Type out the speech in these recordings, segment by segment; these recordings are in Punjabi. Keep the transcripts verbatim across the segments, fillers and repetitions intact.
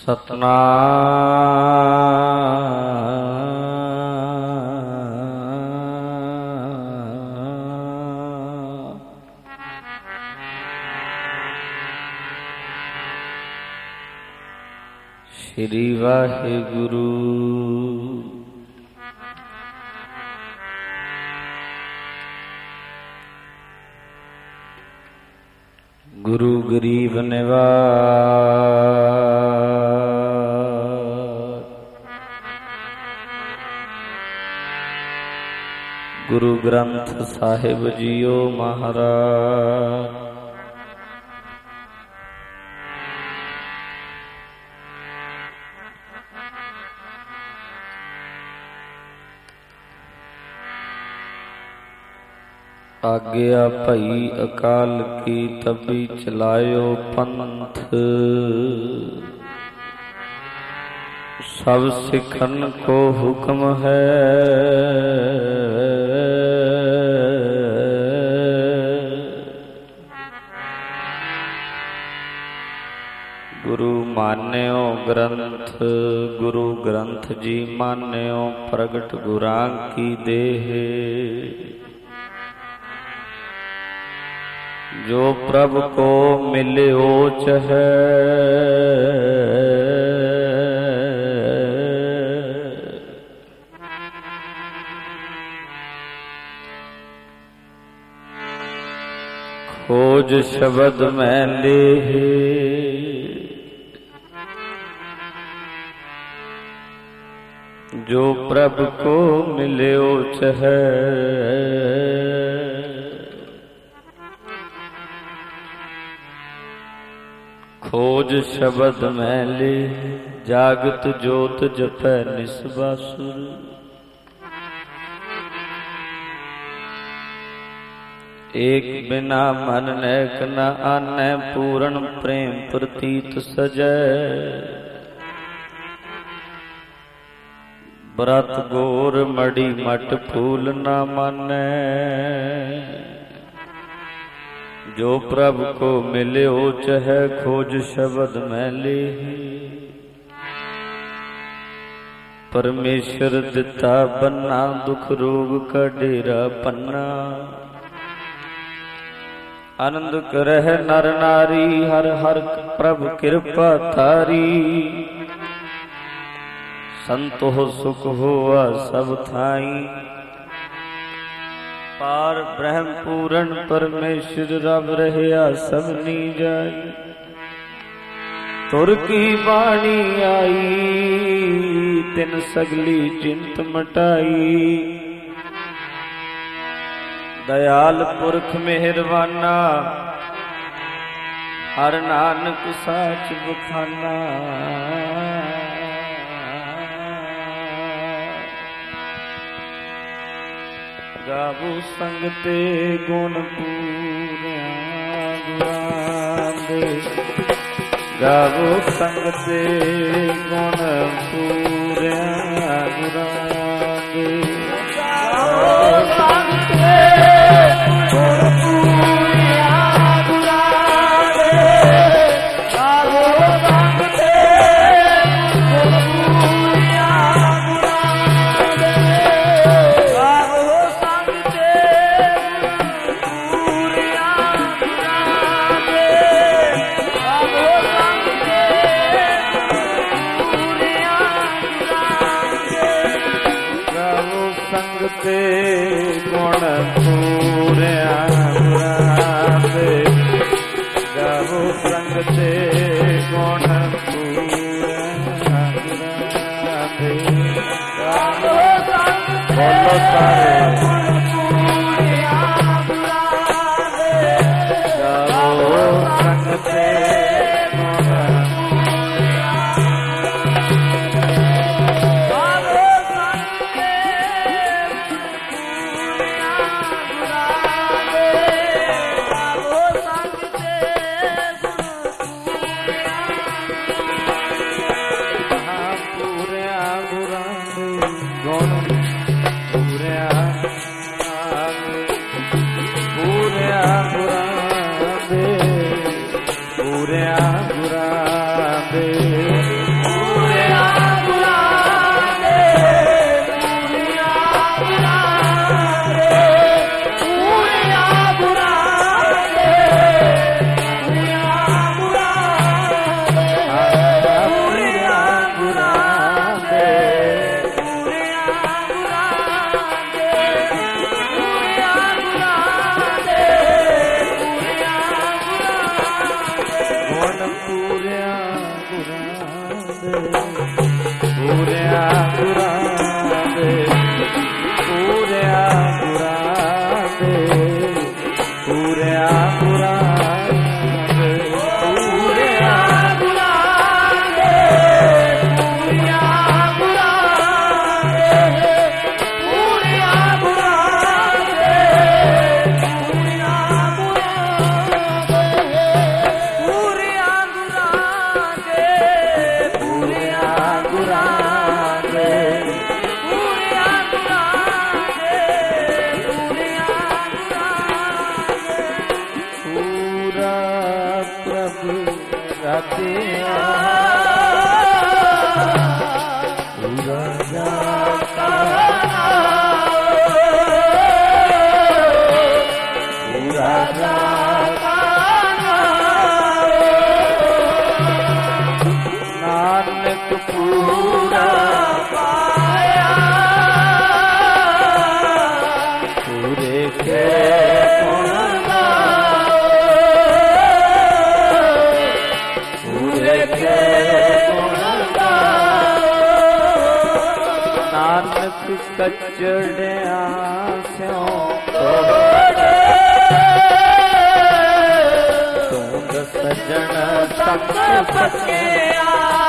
सतनाम। श्री वाहिगुरु। गुरु गरीब निवाज, गुरु ग्रंथ साहिब जियो महाराज। आज्ञा भई अकाल की तभी चलायो पंथ, सब सिखन को हुक्म है। गुरु मान्यो ग्रंथ, गुरु ग्रंथ जी मान्यो प्रगट गुरां की देह। जो प्रभु को मिले ओच है, खोज शब्द में ले। जो प्रभु को मिले ओच है, खोज शब्द में ले। जागत जोत जपै निस्बासुर, एक बिना मन नेक न आनै। पूर्ण प्रेम प्रतीत सजै, व्रत गोर मड़ी मट फूल न मानै। जो प्रभु को मिले ओच है, खोज शब्द में ले। परमेश्वर दिता बन्ना, दुख रोग का डेरा पन्ना। आनंद करह नर नारी, हर हर प्रभु कृपा तारी। संतो सुख होआ सब थाई, पार ब्रह्म पूर्ण परमेश्वर रब रहया सबनी जाई। तुर की बाणी आई, तिन सगली चिंत मटाई। दयाल पुरख मेहरबाना, हर नानक साच बखाना। गावो संगते गुण पूरिया गुरां दे। गावो संगते गुण पूरिया गुरां दे। गावो संगते गुण पूरिया गुरां दे। गावो संगते गुण पूरिया गुरां दे। संगते गुण पूरिया गुरां दे। गावो संगते गुण पूरिया गुरां दे। गावो संगते बोलो सारे। गावो संगते पूरिया गुरां दे। ਪੂਰਿਆ ਗੁਰਾਂ ਦੇ, ਪੂਰਿਆ ਗੁਰਾਂ ਦੇ, ਪੂਰਿਆ ਗੁਰਾਂ ਦੇ, ਪੂਰਿਆ ਗੁਰਾਂ ਦੇ, ਪੂਰਿਆ ਗੁਰਾਂ ਦੇ, ਪੂਰਿਆ ਗੁਰਾਂ ਦੇ, ਪੂਰਿਆ ਗੁਰਾਂ ਦੇ, ਪੂਰਿਆ ਨਾਨਕ ਪੂਰਾ ਪਾਇਆ ਪੂਰੇ ਕੇ ਗੁਣ ਗਾਓ, ਪੂਰੇ ਕੇ ਗੁਣ ਗਾਓ। ਨਾਨਕ ਕਚੜਿਆਂ ਸਿਉ ਸੱਜਣ ਤੱਕ ਪੱਕਿਆ,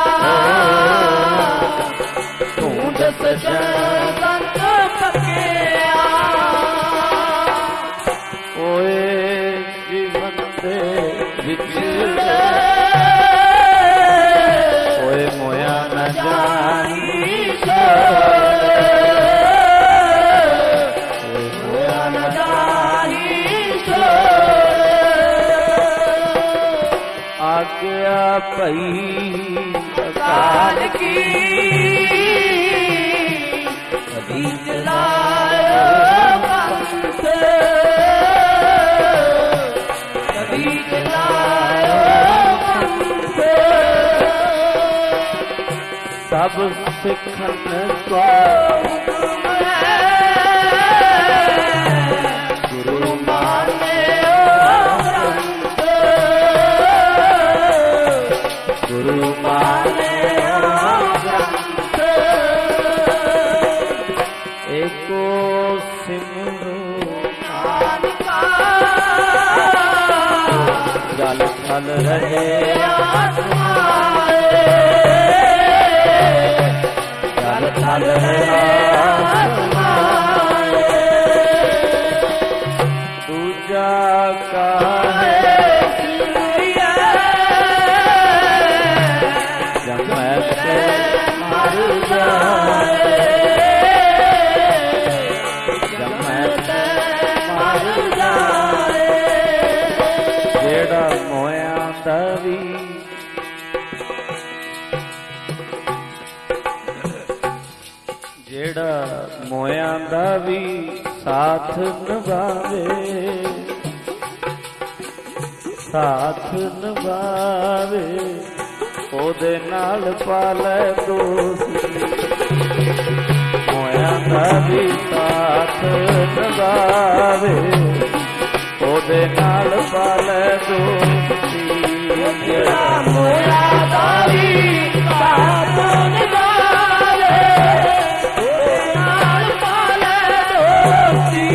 ਧੂੰਦ ਸੱਜਣ ਤੱਕ ਪੱਕਿਆ। ਓਏ ਜੀਵਨ ਦੇ ਵਿੱਚ ਓਏ ਮੋਇਆ ਨਾ ਜਾਣੀ ਓਏ ਮੋਇਆ ਨਾ ਜਾਣੀ ਆਗਿਆ ਭਈ ਅਕਾਲ ਕੀ ਕਦੀ ਚਲਾਇਓ ਪੰਥ, ਕਦੀ ਚਲਾਇਓ ਪੰਥ। ਸਭ ਸਿੱਖਣ ਕੋ ਹੁਕਮ ਹੈ, ਗੁਰੂ ਮਾਨਿਓ ਗ੍ਰੰਥ, ਗੁਰੂ ਮਾਨਿਓ ਗ੍ਰੰਥ। ਏਕੋ ਸਿਮਰੋ ਨਾਨਕਾ, ਜਲ ਥਲ ਰਹੇ ਆਸਮਾਏ, ਜਲ ਥਲ ਰਹੇ ਆਸਮਾਏ। ਦੂਜਾ ਕਾਹੇ ਜਿਹੜਾ ਮੋਇਆਂ ਦਾ ਵੀ ਜਿਹੜਾ ਮੋਇਆਂ ਦਾ ਵੀ ਸਾਥ ਨਿਭਾਵੇ, ਸਾਥ ਨਿਭਾਵੇ, ਉਹਦੇ ਨਾਲ ਪਾਲੇ ਦੋਸਤੀ। ਮੋਇਆਂ ਦਾ ਵੀ ਸਾਥ ਨਿਭਾਵੇ, ਉਹਦੇ ਨਾਲ ਪਾਲੇ ਦੋਸਤੀ। ਜਿਹੜਾ ਮੋਇਆਂ ਦਾ ਵੀ ਸਾਥ ਨਿਭਾਵੇ, ਉਹਦੇ ਨਾਲ ਪਾਲੇ ਦੋਸਤੀ।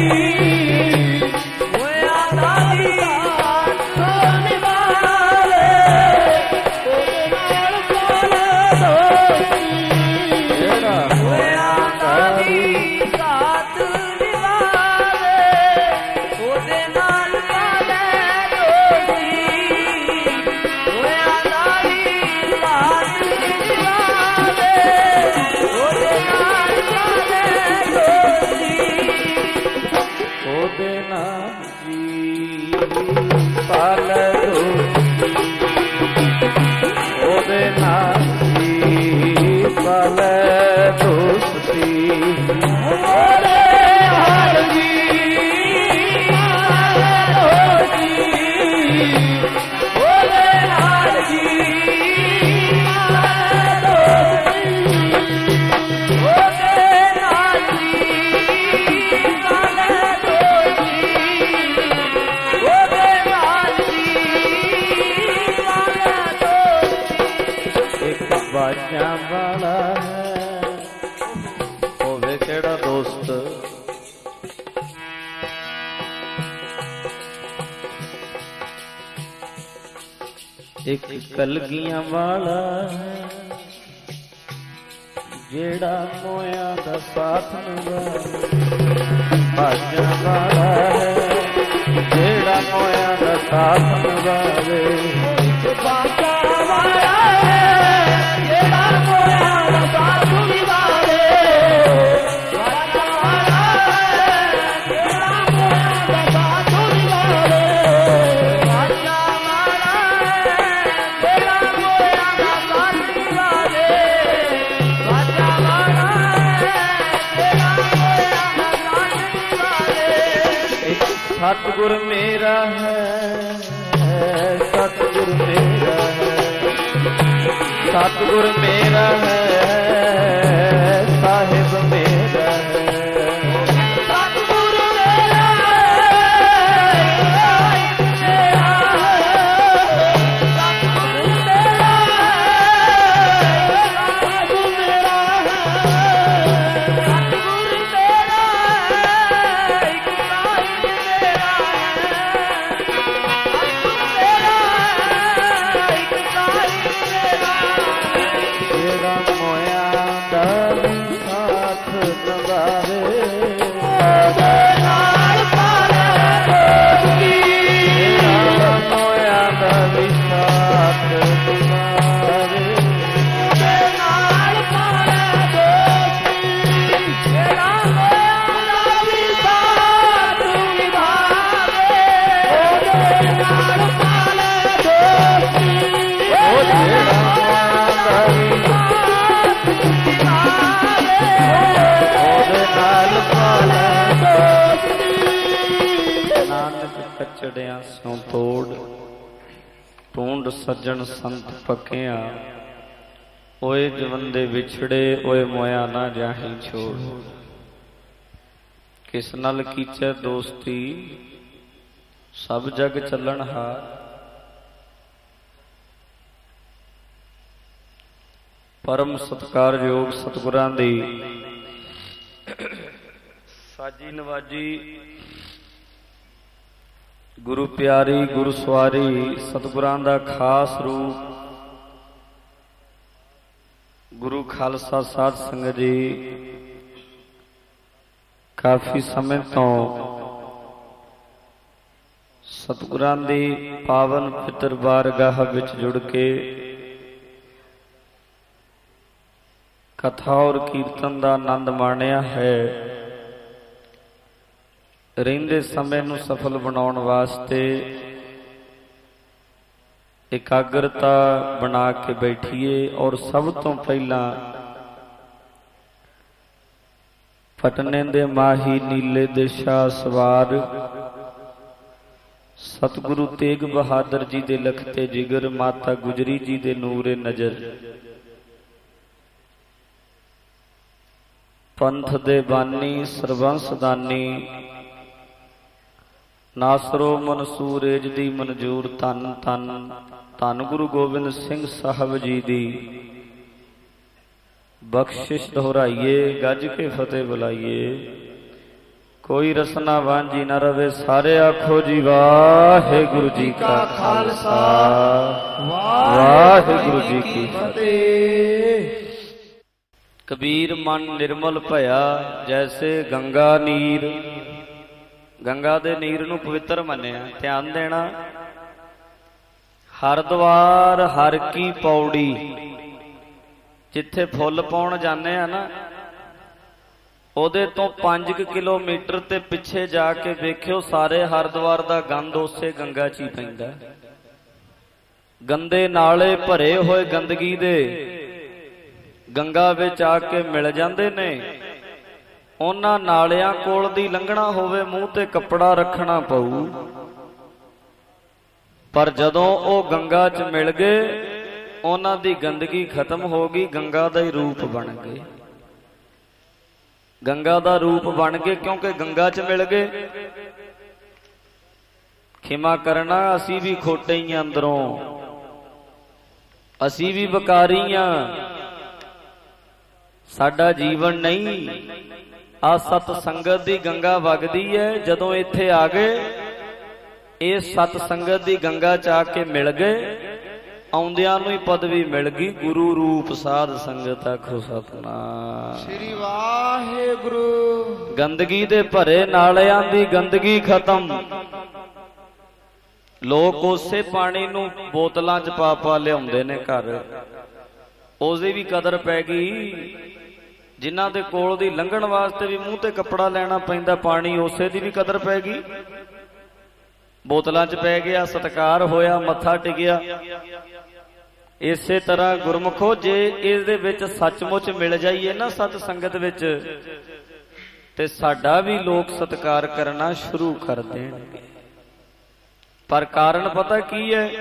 ਮੋਇਆਂ ਦਾ ਵੀ ਸਾਥ ਨਿਭਾਵੇ, ਉਹਦੇ ਨਾਲ ਪਾਲੇ ਦੋਸਤੀ। ਜਿਹੜਾ ਮੋਇਆਂ ਦਾ ਵੀ ਸਾਥ ਨਿਭਾਵੇ, ਉਹਦੇ ਨਾਲ ਪਾਲੇ ਦੋਸਤੀ। ਮੋਇਆਂ ਦਾ ਬਾਜਾਂ ਵਾਲਾ ਹੈ। ਹੋਵੇ ਕਿਹੜਾ ਦੋਸਤ ਇੱਕ ਕਲਗੀਆਂ ਵਾਲਾ ਹੈ, ਜਿਹੜਾ ਮੋਇਆ ਦਾ ਸਾਥ ਨਿਭਾਵੇ। ਬਾਜਾਂ ਵਾਲਾ ਹੈ, ਜਿਹੜਾ ਮੋਇਆ ਦਾ ਸਾਥ ਨਿਭਾਵੇ। ਬਾਜਾਂ ਵਾਲਾ ਹੈ, ਜਿਹੜਾ ਮੋਇਆ ਦਾ ਸਾਥ ਨਿਭਾਵੇ। ਬਾਜਾਂ ਵਾਲਾ ਹੈ, ਜਿਹੜਾ ਮੋਇਆ ਦਾ ਸਾਥ ਨਿਭਾਵੇ। ਬਾਜਾਂ ਵਾਲਾ ਹੈ, ਜਿਹੜਾ ਮੋਇਆ ਦਾ ਸਾਥ ਨਿਭਾਵੇ। ਬਾਜਾਂ ਵਾਲਾ ਹੈ, ਜਿਹੜਾ ਮੋਇਆ ਦਾ ਸਾਥ ਨਿਭਾਵੇ। ਸਤਿਗੁਰ ਮੇਰਾ ਹੈ, ਸਤਿਗੁਰ ਮੇਰਾ ਹੈ, ਸਤਿਗੁਰ ਮੇਰਾ ਹੈ, ਸਾਹਿਬ ਮੇਰਾ ਹੈ। ਸਤਿਗੁਰ ਮੇਰਾ ਹੈ, ਸਾਹਿਬ ਮੇਰਾ ਹੈ। ਸਤਿਗੁਰ ਮੇਰਾ ਹੈ, ਸਾਹਿਬ ਮੇਰਾ ਹੈ। ਸਤਿਗੁਰ ਮੇਰਾ ਹੈ, ਇੱਕ ਸਾਹਿਬ ਮੇਰਾ ਹੈ। ਜਿਹੜਾ ਮੋਇਆ ਦਾ ਸਾਥ ਨਿਭਾਵੇ। ਉਹਦੇ ਨਾਲ ਪਾਲੇ ਦੋਸਤੀ। ਜਿਹੜਾ ਮੋਇਆ ਦਾ ਵੀ ਸਾਥ ਨਿਭਾਵੇ। ਉਹਦੇ ਨਾਲ ਪਾਲੇ ਦੋਸਤੀ। ਜਿਹੜਾ ਮੋਇਆ ਦਾ ਵੀ ਸਾਥ ਨਿਭਾਵੇ। ਉਹਦੇ ਨਾਲ ਪਾਲੇ ਦੋਸਤੀ। ਉਹ ਜਿਹੜਾ ਨਾਨਕ ਕਚੜਿਆਂ ਸੋਂ ਤੋੜ ਢੂੰਡ ਸੱਜਣ ਸੰਤ ਪੱਕਿਆਂ। ਓਏ ਜਵੰਦੇ ਵਿਛੜੇ ਓਏ ਮੋਇਆ ਨਾ ਜਾਹੀਂ ਛੋੜ। ਕਿਸ ਨਾਲ ਕੀਚੈ ਦੋਸਤੀ ਸਭ ਜਗ ਚੱਲਣ ਹਾਰ। ਪਰਮ ਸਤਿਕਾਰਯੋਗ ਸਤਿਗੁਰਾਂ ਦੀ ਸਾਜੀ ਨਵਾਜੀ ਗੁਰੂ ਪਿਆਰੀ ਗੁਰੂ ਸਵਾਰੀ ਸਤਿਗੁਰਾਂ ਦਾ ਖਾਸ ਰੂਪ ਗੁਰੂ ਖਾਲਸਾ ਸਾਧ ਸੰਗਤ ਜੀ ਕਾਫੀ ਸਮੇਂ ਤੋਂ ਸਤਿਗੁਰਾਂ ਦੀ ਪਾਵਨ ਪਿੱਤਰ ਬਾਰਗਾਹ ਵਿੱਚ ਜੁੜ ਕੇ ਕਥਾ ਔਰ ਕੀਰਤਨ ਦਾ ਆਨੰਦ ਮਾਣਿਆ ਹੈ। ਰਹਿੰਦੇ ਸਮੇਂ ਨੂੰ ਸਫਲ ਬਣਾਉਣ ਵਾਸਤੇ ਇਕਾਗਰਤਾ ਬਣਾ ਕੇ ਬੈਠੀਏ ਔਰ ਸਭ ਤੋਂ ਪਹਿਲਾਂ ਪਟਨੇ ਦੇ ਮਾਹੀ ਨੀਲੇ ਦੇ ਸ਼ਾਹ ਸਵਾਰ ਸਤਿਗੁਰੂ ਤੇਗ ਬਹਾਦਰ ਜੀ ਦੇ ਲਖਤੇ ਜਿਗਰ ਮਾਤਾ ਗੁਜਰੀ ਜੀ ਦੇ ਨੂਰੇ ਨਜ਼ਰ ਪੰਥ ਦੇ ਬਾਨੀ ਸਰਬੰਸ ਦਾਨੀ ਨਾਸਰੋ ਮਨਸੂਰੇਜ ਦੀ ਮਨਜੂਰ ਧੰਨ ਧੰਨ ਧੰਨ ਗੁਰੂ ਗੋਬਿੰਦ ਸਿੰਘ ਸਾਹਿਬ ਜੀ ਦੀ ਬਖਸ਼ਿਸ਼ ਦੁਹਰਾਈਏ ਗੱਜ ਕੇ ਫਤਿਹ ਬੁਲਾਈਏ। ਕੋਈ ਰਸਨਾ ਵਾਂਝੀ ਨਾ ਰਵੇ ਸਾਰੇ ਆਖੋ ਜੀ ਵਾਹਿਗੁਰੂ ਜੀ ਕਾ ਖਾਲਸਾ ਵਾਹਿਗੁਰੂ ਜੀ ਕੀ ਫਤਿਹ। ਕਬੀਰ ਮਨ ਨਿਰਮਲ ਭਇਆ ਜੈਸੇ ਗੰਗਾ ਨੀਰ। ਗੰਗਾ ਦੇ ਨੀਰ ਨੂੰ ਪਵਿੱਤਰ ਮੰਨਿਆ। ਧਿਆਨ ਦੇਣਾ, ਹਰਿਦੁਆਰ ਹਰ ਕੀ ਪੌੜੀ ਜਿੱਥੇ ਫੁੱਲ ਪਾਉਣ ਜਾਂਦੇ ਆ ਨਾ ਉਹਦੇ ਤੋਂ ਪੰਜ ਕਿਲੋਮੀਟਰ ਤੇ ਪਿੱਛੇ ਜਾ ਕੇ ਵੇਖਿਓ ਸਾਰੇ ਹਰਿਦੁਆਰ ਦਾ ਗੰਦ ਉਸੇ ਗੰਗਾ 'ਚ ਹੀ ਪੈਂਦਾ। ਗੰਦੇ ਨਾਲੇ ਭਰੇ ਹੋਏ ਗੰਦਗੀ ਦੇ ਗੰਗਾ ਵਿੱਚ ਆ ਕੇ ਮਿਲ ਜਾਂਦੇ ਨੇ। ਉਹਨਾਂ ਨਾਲਿਆਂ ਕੋਲ ਦੀ ਲੰਘਣਾ ਹੋਵੇ ਮੂੰਹ ਤੇ ਕੱਪੜਾ ਰੱਖਣਾ ਪਊ, ਪਰ ਜਦੋਂ ਉਹ ਗੰਗਾ 'ਚ ਮਿਲ ਗਏ ਉਹਨਾਂ ਦੀ ਗੰਦਗੀ ਖਤਮ ਹੋ ਗਈ, ਗੰਗਾ ਦਾ ਹੀ ਰੂਪ ਬਣ ਗਏ। ਗੰਗਾ ਦਾ ਰੂਪ ਬਣ ਗਏ ਕਿਉਂਕਿ ਗੰਗਾ 'ਚ ਮਿਲ ਗਏ। ਖਿਮਾ ਕਰਨਾ, ਅਸੀਂ ਵੀ ਖੋਟੇ ਹੀ ਅੰਦਰੋਂ, ਅਸੀਂ ਵੀ ਵਿਕਾਰੀ ਆਂ। ਸਾਡਾ ਜੀਵਨ ਨਹੀਂ। ਆ ਸਤ ਸੰਗਤ ਦੀ ਗੰਗਾ ਵਗਦੀ ਹੈ। ਜਦੋਂ ਇੱਥੇ ਆ ਗਏ, ਇਹ ਸਤ ਸੰਗਤ ਦੀ ਗੰਗਾ ਚ ਆ ਕੇ ਮਿਲ ਗਏ, ਆਉਂਦਿਆਂ ਨੂੰ ਹੀ ਪਦਵੀ ਮਿਲ ਗਈ ਗੁਰੂ ਰੂਪ ਸਾਧ ਸੰਗਤ। ਆਖੋ ਸਤਨਾਮ ਸ੍ਰੀ ਵਾਹਿਗੁਰੂ। ਗੰਦਗੀ ਦੇ ਭਰੇ ਨਾਲਿਆਂ ਦੀ ਗੰਦਗੀ ਖਤਮ। ਲੋਕ ਉਸੇ ਪਾਣੀ ਨੂੰ ਬੋਤਲਾਂ ਚ ਪਾ ਪਾ ਲਿਆਉਂਦੇ ਨੇ ਘਰ, ਉਸਦੀ ਵੀ ਕਦਰ ਪੈ ਗਈ। ਜਿਨ੍ਹਾਂ ਦੇ ਕੋਲ ਦੀ ਲੰਘਣ ਵਾਸਤੇ ਵੀ ਮੂੰਹ ਤੇ ਕੱਪੜਾ ਲੈਣਾ ਪੈਂਦਾ ਪਾਣੀ, ਉਸੇ ਦੀ ਵੀ ਕਦਰ ਪੈ ਗਈ। ਬੋਤਲਾਂ ਚ ਪੈ ਗਿਆ, ਸਤਿਕਾਰ ਹੋਇਆ, ਮੱਥਾ ਟਿਕਿਆ। ਇਸੇ ਤਰ੍ਹਾਂ ਗੁਰਮੁਖੋ, ਜੇ ਇਸ ਦੇ ਵਿੱਚ ਸੱਚਮੁੱਚ ਮਿਲ ਜਾਈਏ ਨਾ ਸਤ ਸੰਗਤ ਵਿੱਚ, ਤੇ ਸਾਡਾ ਵੀ ਲੋਕ ਸਤਿਕਾਰ ਕਰਨਾ ਸ਼ੁਰੂ ਕਰ ਦੇਣਗੇ। ਪਰ ਕਾਰਨ ਪਤਾ ਕੀ ਹੈ?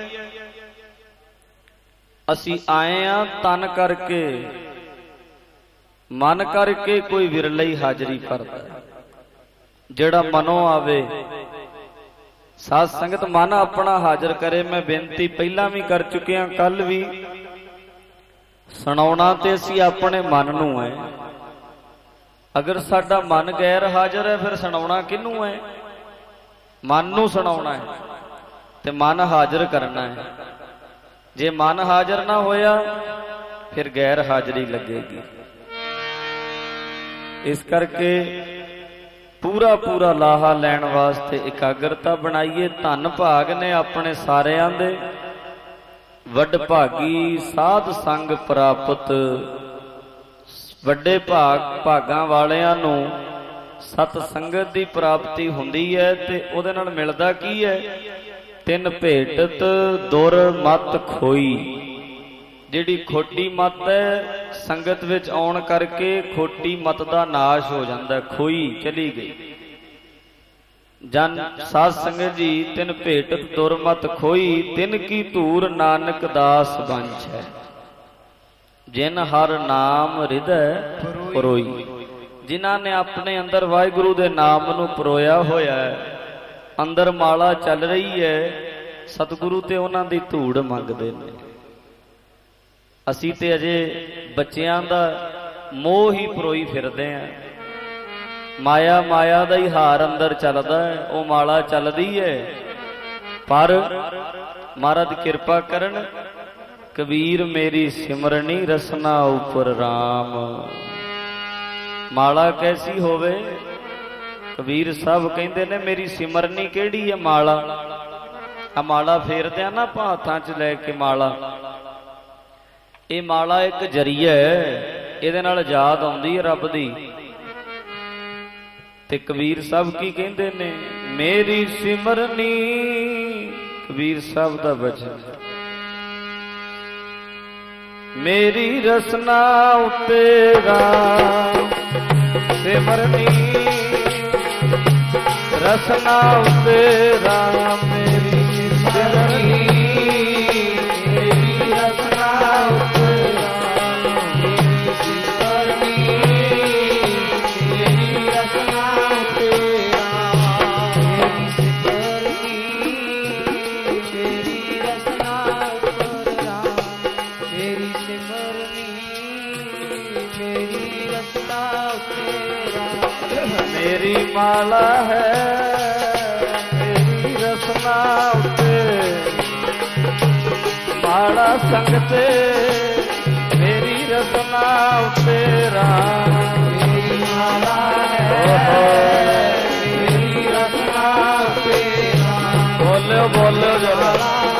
ਅਸੀਂ ਆਏ ਆ ਤਨ ਕਰਕੇ, ਮਨ ਕਰਕੇ ਕੋਈ ਵਿਰਲਾ ਹੀ ਹਾਜ਼ਰੀ ਭਰਦਾ। ਜਿਹੜਾ ਮਨੋਂ ਆਵੇ, ਸਾਧ ਸੰਗਤ ਮਨ ਆਪਣਾ ਹਾਜ਼ਰ ਕਰੇ। ਮੈਂ ਬੇਨਤੀ ਪਹਿਲਾਂ ਵੀ ਕਰ ਚੁੱਕਿਆ, ਕੱਲ ਵੀ। ਸੁਣਾਉਣਾ ਤੇ ਅਸੀਂ ਆਪਣੇ ਮਨ ਨੂੰ ਹੈ। ਅਗਰ ਸਾਡਾ ਮਨ ਗੈਰ ਹਾਜ਼ਰ ਹੈ, ਫਿਰ ਸੁਣਾਉਣਾ ਕਿਹਨੂੰ ਹੈ? ਮਨ ਨੂੰ ਸੁਣਾਉਣਾ ਹੈ ਤੇ ਮਨ ਹਾਜ਼ਰ ਕਰਨਾ ਹੈ। ਜੇ ਮਨ ਹਾਜ਼ਰ ਨਾ ਹੋਇਆ, ਫਿਰ ਗੈਰ ਹਾਜ਼ਰੀ ਲੱਗੇਗੀ। ਇਸ ਕਰਕੇ ਪੂਰਾ ਪੂਰਾ ਲਾਹਾ ਲੈਣ ਵਾਸਤੇ ਇਕਾਗਰਤਾ ਬਣਾਈਏ। ਧੰਨ ਭਾਗ ਨੇ ਆਪਣੇ ਸਾਰਿਆਂ ਦੇ, ਵੱਡ ਭਾਗੀ ਸਾਧ ਸੰਗ ਪ੍ਰਾਪਤ। ਵੱਡੇ ਭਾਗ ਭਾਗਾਂ ਵਾਲਿਆਂ ਨੂੰ ਸਤ ਸੰਗਤ ਦੀ ਪ੍ਰਾਪਤੀ ਹੁੰਦੀ ਹੈ। ਤੇ ਉਹਦੇ ਨਾਲ ਮਿਲਦਾ ਕੀ ਹੈ? ਤਿੰਨ ਭੇਟਤ ਦੁਰ ਮਤ ਖੋਈ। ਜਿਹੜੀ ਖੋਟੀ ਮਤ ਹੈ, ਸੰਗਤ ਵਿੱਚ ਆਉਣ ਕਰਕੇ ਖੋਟੀ ਮਤ ਦਾ ਨਾਸ਼ ਹੋ ਜਾਂਦਾ, ਖੋਈ ਚਲੀ ਗਈ। ਜਨ ਸਾਧ ਸੰਗਤ ਜੀ ਤਿਨ ਭੇਟਤ ਦੁਰਮਤ ਖੋਈ, ਤਿਨ ਕੀ ਧੂਰ ਨਾਨਕ ਦਾਸ ਬੰਛੈ। ਜਿਨ ਹਰ ਨਾਮ ਹਿਰਦੈ ਪਰੋਈ। ਜਿਨ੍ਹਾਂ ਨੇ ਆਪਣੇ ਅੰਦਰ ਵਾਹਿਗੁਰੂ ਦੇ ਨਾਮ ਨੂੰ ਪਰੋਇਆ ਹੋਇਆ ਹੈ, ਅੰਦਰ ਮਾਲਾ ਚੱਲ ਰਹੀ ਹੈ, ਸਤਿਗੁਰੂ ਤੇ ਉਹਨਾਂ ਦੀ ਧੂੜ ਮੰਗਦੇ ਨੇ। ਅਸੀਂ ਤੇ ਅਜੇ ਬੱਚਿਆਂ ਦਾ ਮੋਹ ਹੀ ਪਰੋਈ ਫਿਰਦੇ ਆਂ। ਮਾਇਆ ਮਾਇਆ ਦਾ ਹੀ ਹਾਰ ਅੰਦਰ ਚੱਲਦਾ ਹੈ, ਉਹ ਮਾਲਾ ਚੱਲਦੀ ਹੈ। ਪਰ ਮਹਾਰਾਜ ਕਿਰਪਾ ਕਰਨ, ਕਬੀਰ ਮੇਰੀ ਸਿਮਰਨੀ ਰਸਨਾ ਉਪਰ ਰਾਮ। ਮਾਲਾ ਕੈਸੀ ਹੋਵੇ? ਕਬੀਰ ਸਾਹਿਬ ਕਹਿੰਦੇ ਨੇ ਮੇਰੀ ਸਿਮਰਨੀ ਕਿਹੜੀ ਹੈ? ਮਾਲਾ। ਆ ਮਾਲਾ ਫੇਰਦੇ ਆ ਨਾ ਆਪਾਂ ਹੱਥਾਂ 'ਚ ਲੈ ਕੇ ਮਾਲਾ, ਇਹ ਮਾਲਾ ਇੱਕ ਜਰੀਆ ਹੈ, ਇਹਦੇ ਨਾਲ ਯਾਦ ਆਉਂਦੀ ਹੈ ਰੱਬ ਦੀ। ਤੇ ਕਬੀਰ ਸਾਹਿਬ ਕੀ ਕਹਿੰਦੇ ਨੇ? ਮੇਰੀ ਸਿਮਰਨੀ, ਕਬੀਰ ਸਾਹਿਬ ਦਾ ਬਚਨ, ਮੇਰੀ ਰਸਨਾ ਉਤੇ ਰਾਮ। ਸਿਮਰਨੀ ਰਸਨਾ ਉਤੇ ਰਾਮ, ਮੇਰੀ ਸਿਮਰਨੀ, ਮੇਰੀ ਰਸਨਾ ਉਤੇ ਰਾਮ, ਮੇਰੀ ਸਿਮਰਨੀ, ਮੇਰੀ ਰਸਨਾ ਉਤੇ ਰਾਮ, ਮੇਰੀ ਸਿਮਰਨੀ, ਮੇਰੀ ਰਸਨਾ ਉਤੇ ਰਾਮ, ਮੇਰੀ ਸਿਮਰਨੀ, ਮੇਰੀ ਰਸਨਾ ਉਤੇ ਰਾਮ। ਮੇਰੀ ਮਾਲਾ ਹੈ, ਮੇਰੀ ਰਸਨਾ ਉਤੇ ਮਾਲਾ ਸੰਗਤੇ, ਮੇਰੀ ਰਸਨਾ ਉਤੇ ਰਾਮ। ਮੇਰੀ ਮਾਲਾ ਹੈ, ਮੇਰੀ ਰਸਨਾ ਉਤੇ ਰਾਮ। ਬੋਲਿਓ ਬੋਲਿਓ ਜਰਾ,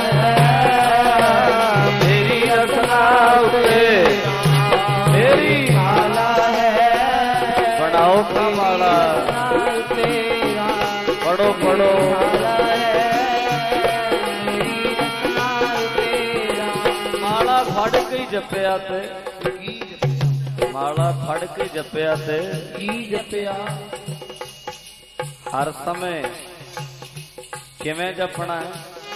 ਮੇਰੀ ਰਸਨਾ ਉਤੇ ਮੇਰੀ ਮਾਲਾ ਹੈ। ਬਣਾਓ ਕਾ ਮਾਲਾ, ਪੜੋ ਪੜੋ। ਮਾਲਾ ਫੜ ਕੇ ਜਪਿਆ ਤੇ ਮਾਲਾ ਫੜ ਕੇ ਜਪਿਆ ਤੇ ਕੀ ਜਪਿਆ? ਹਰ ਸਮੇਂ ਕਿਵੇਂ ਜਪਣਾ ਹੈ?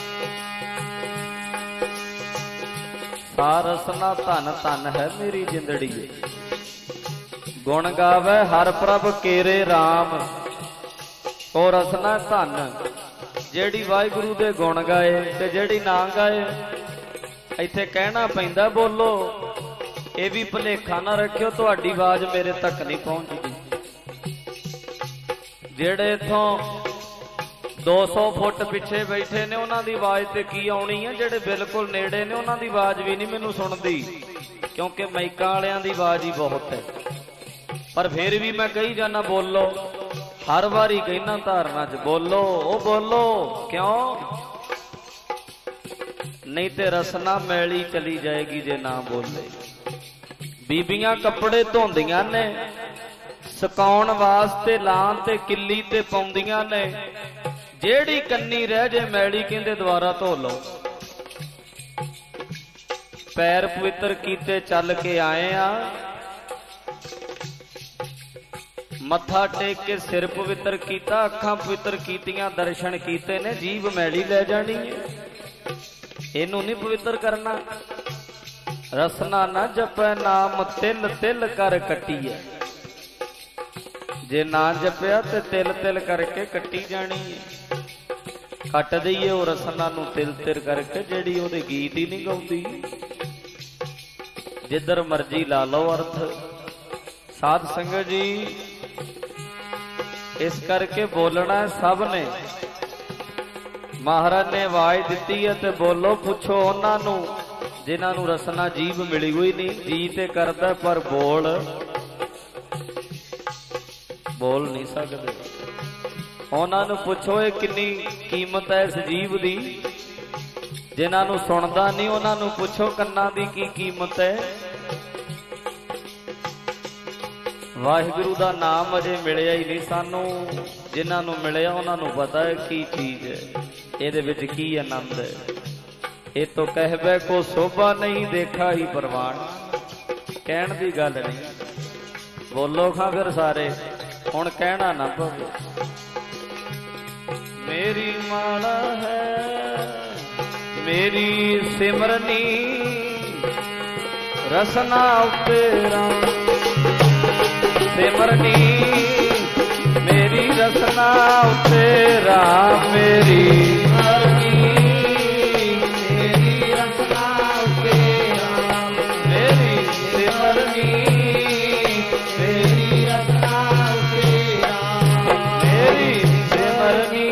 ਸਾਰਸਨਾ ਧਨ ਧਨ ਹੈ ਮੇਰੀ ਜਿੰਦੜੀ, ਗੁਣ ਗਾਵੇ ਹਰ ਪ੍ਰਭ ਕੇਰੇ ਰਾਮ। ਉਹ ਰਸਨਾ ਧਨ, ਜਿਹੜੀ ਵਾਹਿਗੁਰੂ ਦੇ ਗੁਣ ਗਾਏ ਤੇ ਜਿਹੜੀ ਨਾ ਗਾਏ। ਇੱਥੇ ਕਹਿਣਾ ਪੈਂਦਾ ਬੋਲੋ, ਇਹ ਵੀ ਭੁਲੇਖਾ ਨਾ ਰੱਖਿਓ ਤੁਹਾਡੀ ਆਵਾਜ਼ ਮੇਰੇ ਤੱਕ ਨਹੀਂ ਪਹੁੰਚਦੀ। ਜਿਹੜੇ ਇੱਥੋਂ ਦੋ ਸੌ ਫੁੱਟ ਪਿੱਛੇ ਬੈਠੇ ਨੇ ਉਹਨਾਂ ਦੀ ਆਵਾਜ਼ ਤੇ ਕੀ ਆਉਣੀ ਹੈ, ਜਿਹੜੇ ਬਿਲਕੁਲ ਨੇੜੇ ਨੇ ਉਹਨਾਂ ਦੀ ਆਵਾਜ਼ ਵੀ ਨਹੀਂ ਮੈਨੂੰ ਸੁਣਦੀ, ਕਿਉਂਕਿ ਮਾਈਕਾਂ ਵਾਲਿਆਂ ਦੀ ਆਵਾਜ਼ ਹੀ ਬਹੁਤ ਹੈ। ਪਰ ਫਿਰ ਵੀ ਮੈਂ ਕਹੀ ਜਾਣਾ ਬੋਲੋ, ਹਰ ਵਾਰੀ ਕਹਿਣਾ ਧਾਰਨਾ 'ਚ ਬੋਲੋ, ਉਹ ਬੋਲੋ ਕਿਉਂ, ਨਹੀਂ ਤੇ ਰਸਨਾ ਮੈਲੀ ਚਲੀ ਜਾਏਗੀ ਜੇ ਨਾ ਬੋਲੇ। ਬੀਬੀਆਂ ਕੱਪੜੇ ਧੋਂਦੀਆਂ ਨੇ, ਸੁਕਾਉਣ ਵਾਸਤੇ ਲਾਂ ਤੇ ਕਿੱਲੀ ਤੇ ਪਾਉਂਦੀਆਂ ਨੇ, ਜਿਹੜੀ ਕੰਨੀ ਰਹਿ ਜੇ ਮੈਲੀ ਕਹਿੰਦੇ ਦੁਬਾਰਾ ਧੋ ਲਓ। ਪੈਰ ਪਵਿੱਤਰ ਕੀਤੇ ਚੱਲ ਕੇ ਆਏ ਆ, ਮੱਥਾ ਟੇਕ ਕੇ ਸਿਰ ਪਵਿੱਤਰ ਕੀਤਾ, ਅੱਖਾਂ ਪਵਿੱਤਰ ਕੀਤੀਆਂ, ਦਰਸ਼ਨ ਕੀਤੇ ਨੇ, ਜੀਭ ਮੈਲੀ ਲੈ ਜਾਣੀ ਹੈ, ਇਹਨੂੰ ਨਹੀਂ ਪਵਿੱਤਰ ਕਰਨਾ। ਰਸਨਾ ਨਾ ਜਪੈ ਨਾਮ ਤਿਲ ਤਿਲ ਕਰ ਕੱਟੀਐ, ਜੇ ਨਾ ਜਪਿਆ ਤੇ ਤਿਲ ਤਿਲ ਕਰਕੇ ਕੱਟੀ ਜਾਣੀ ਹੈ। ਕੱਟ ਦਈਏ ਉਹ ਰਸਨਾ ਨੂੰ ਤਿਲ ਤਿਲ ਕਰਕੇ, ਜਿਹੜੀ ਉਹਦੇ ਗੀਤ ਹੀ ਨਹੀਂ ਗਾਉਂਦੀ। ਜਿੱਧਰ ਮਰਜੀ ਲਾ ਲਓ ਅਰਥ। ਸਾਧ ਸੰਗਤ ਜੀ, ਇਸ ਕਰਕੇ ਬੋਲਣਾ ਸਭ ਨੇ। ਮਹਾਰਾਜ ਨੇ ਆਵਾਜ਼ ਦਿੱਤੀ ਹੈ ਤੇ ਬੋਲੋ। ਪੁੱਛੋ ਉਹਨਾਂ ਨੂੰ ਜਿਨ੍ਹਾਂ ਨੂੰ ਰਸਨਾ ਜੀਭ ਮਿਲੀ ਹੋਈ ਨਹੀਂ, ਜੀ ਤੇ ਕਰਦਾ ਪਰ ਬੋਲ ਬੋਲ ਨਹੀਂ ਸਕਦੇ। ਉਹਨਾਂ ਨੂੰ ਪੁੱਛੋ ਇਹ ਕਿੰਨੀ ਕੀਮਤ ਹੈ ਇਸ ਜੀਭ ਦੀ। ਜਿਨ੍ਹਾਂ ਨੂੰ ਸੁਣਦਾ ਨਹੀਂ ਉਹਨਾਂ ਨੂੰ ਪੁੱਛੋ ਕੰਨਾਂ ਦੀ ਕੀ ਕੀਮਤ ਹੈ। ਵਾਹਿਗੁਰੂ ਦਾ ਨਾਮ ਅਜੇ ਮਿਲਿਆ ਹੀ ਨਹੀਂ ਸਾਨੂੰ, ਜਿਨ੍ਹਾਂ ਨੂੰ ਮਿਲਿਆ ਉਹਨਾਂ ਨੂੰ ਪਤਾ ਹੈ ਕੀ ਚੀਜ਼ ਹੈ, ਇਹਦੇ ਵਿੱਚ ਕੀ ਆਨੰਦ ਹੈ। ਇਹ ਤੋਂ ਕਹਿਬੈ ਕੋ ਸੋਭਾ ਨਹੀਂ, ਦੇਖਾ ਹੀ ਪ੍ਰਵਾਨ। ਕਹਿਣ ਦੀ ਗੱਲ ਨਹੀਂ, ਬੋਲੋ ਖਾਂ ਫਿਰ ਸਾਰੇ, ਹੁਣ ਕਹਿਣਾ ਨਾ ਪਵੇ। ਮੇਰੀ ਮਾਲਾ ਹੈ ਮੇਰੀ ਸਿਮਰਨੀ, ਰਸਨਾ ਤੇਰਾ ਸਿਮਰਨੀ, ਮੇਰੀ ਰਸਨਾ ਤੇਰਾ, ਮੇਰੀ ਹਰਨੀ, ਮੇਰੀ ਰਸਨਾ ਤੇਰਾ, ਮੇਰੀ ਸਿਮਰਨੀ, ਮੇਰੀ ਰਸਨਾ ਤੇਰਾ, ਮੇਰੀ ਸਿਮਰਨੀ,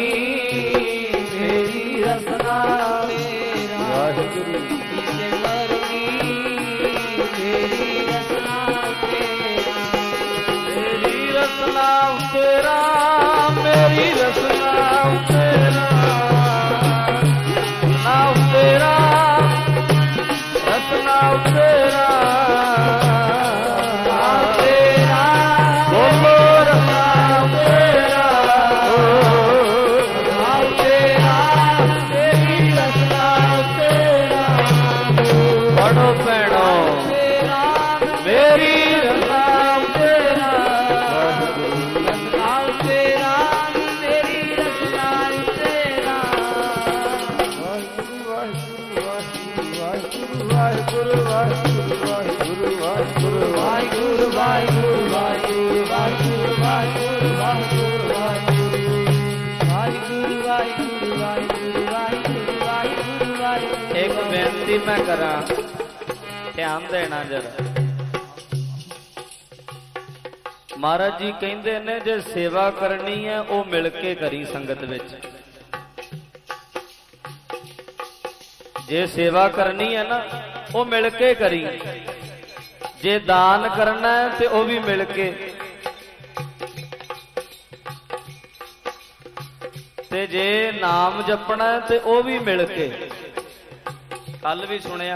ਮੇਰੀ ਰਸਨਾ ਤੇਰਾ, ਵਾਹਿਗੁਰੂ ਦੀ ਸਿਮਰਨੀ, ਮੇਰੀ ਰਸਨਾ ਤੇਰਾ, ਮੇਰੀ ਰਸਨਾ ਤੇਰਾ, ਮੇਰੀ ਰਸਨਾ ਤੇਰਾ, ਨਾਮ ਤੇਰਾ, ਰਸਨਾ ਤੇਰਾ, ਨਾਮ ਤੇਰਾ, ਬੋਲੋ ਰਸਨਾ ਤੇਰਾ, ਨਾਮ ਤੇਰਾ, ਮੇਰੀ ਰਸਨਾ ਤੇਰਾ, ਪੜੋ ਭੈਣੋ ਮੇਰੀ ਰਸਨਾ ਤੇਰਾ, ਨਾਮ ਤੇਰਾ, ਮੇਰੀ ਰਸਨਾ ਤੇਰਾ। ਵਾਹਿਗੁਰੂ ਵਾਹਿਗੁਰੂ ਵਾਹਿਗੁਰੂ ਵਾਹਿਗੁਰੂ ਵਾਹਿਗੁਰੂ ਵਾਹਿਗੁਰੂ ਵਾਹਿਗੁਰੂ ਵਾਹਿਗੁਰੂ ਵਾਹਿਗੁਰੂ ਵਾਹਿਗੁਰੂ ਵਾਹਿਗੁਰੂ ਵਾਹਿਗੁਰੂ ਵਾਹਿਗੁਰੂ ਵਾਹਿਗੁਰੂ ਵਾਹਿਗੁਰੂ ਵਾਹਿਗੁਰੂ ਵਾਹਿਗੁਰੂ। ਇੱਕ ਬੇਨਤੀ ਮੈਂ ਕਰਾਂ, ਧਿਆਨ ਦੇਣਾ ਜਰਾ। ਮਹਾਰਾਜ ਜੀ ਕਹਿੰਦੇ ਨੇ ਜੇ ਸੇਵਾ ਕਰਨੀ ਹੈ ਉਹ ਮਿਲ ਕੇ ਕਰੀ ਸੰਗਤ ਵਿੱਚ। ਜੇ ਸੇਵਾ ਕਰਨੀ ਹੈ ਨਾ ਉਹ ਮਿਲ ਕੇ ਕਰੀ, ਜੇ ਦਾਨ ਕਰਨਾ ਹੈ ਤੇ ਉਹ ਵੀ ਮਿਲ ਕੇ, ਤੇ ਜੇ ਨਾਮ ਜਪਣਾ ਹੈ ਤੇ ਉਹ ਵੀ ਮਿਲ ਕੇ। ਕੱਲ ਵੀ ਸੁਣਿਆ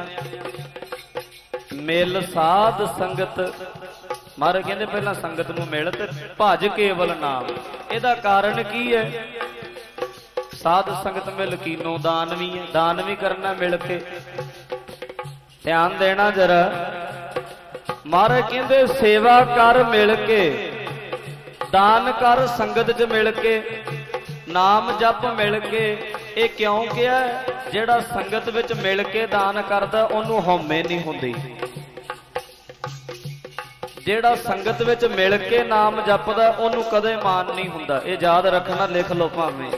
ਮਿਲ ਸਾਧ ਸੰਗਤ, ਮਹਾਰਾਜ ਕਹਿੰਦੇ ਪਹਿਲਾਂ ਸੰਗਤ ਨੂੰ ਮਿਲ ਤੇ ਭਜ ਕੇਵਲ ਨਾਮ। ਇਹਦਾ ਕਾਰਨ ਕੀ ਹੈ? ਸਾਧ ਸੰਗਤ ਮਿਲ ਕੀਨੋ ਦਾਨ ਵੀ ਹੈ, ਦਾਨ ਵੀ ਕਰਨਾ ਮਿਲ ਕੇ। ਧਿਆਨ ਦੇਣਾ ਜਰਾ। ਮਹਾਰਾਜ ਕਹਿੰਦੇ ਸੇਵਾ ਕਰ ਮਿਲ ਕੇ, ਦਾਨ ਕਰ ਸੰਗਤ 'ਚ ਮਿਲ ਕੇ, ਨਾਮ ਜਪ ਮਿਲ ਕੇ। ਇਹ ਕਿਉਂ ਕਿਹਾ? ਜਿਹੜਾ ਸੰਗਤ ਵਿੱਚ ਮਿਲ ਕੇ ਦਾਨ ਕਰਦਾ ਉਹਨੂੰ ਹਉਮੈ ਨਹੀਂ ਹੁੰਦੀ। ਜਿਹੜਾ ਸੰਗਤ ਵਿੱਚ ਮਿਲ ਕੇ ਨਾਮ ਜਪਦਾ ਉਹਨੂੰ ਕਦੇ ਮਾਨ ਨਹੀਂ ਹੁੰਦਾ। ਇਹ ਯਾਦ ਰੱਖਣਾ, ਲਿਖ ਲਓ ਭਾਵੇਂ।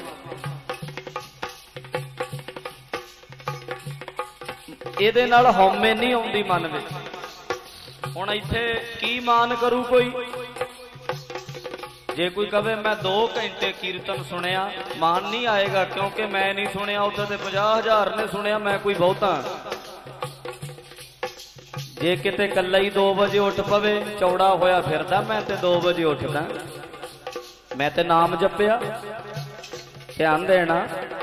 ਇਹਦੇ ਨਾਲ ਹਉਮੈ ਨਹੀਂ ਆਉਂਦੀ ਮਨ ਵਿੱਚ। हुण इत्थे की मान करू कोई? जे कोई कहे मैं दो घंटे कीर्तन सुनिया, मान नहीं आएगा, क्योंकि मैं नहीं सुनिया, उत्थे ते पचास हजार ने सुनिया, मैं कोई बहुता। जे किते कल्ला ही दो बजे उठ पवे, चौड़ा होया फिरदा, मैं ते दो बजे उठदा, मैं ते नाम जपिया। ध्यान देना,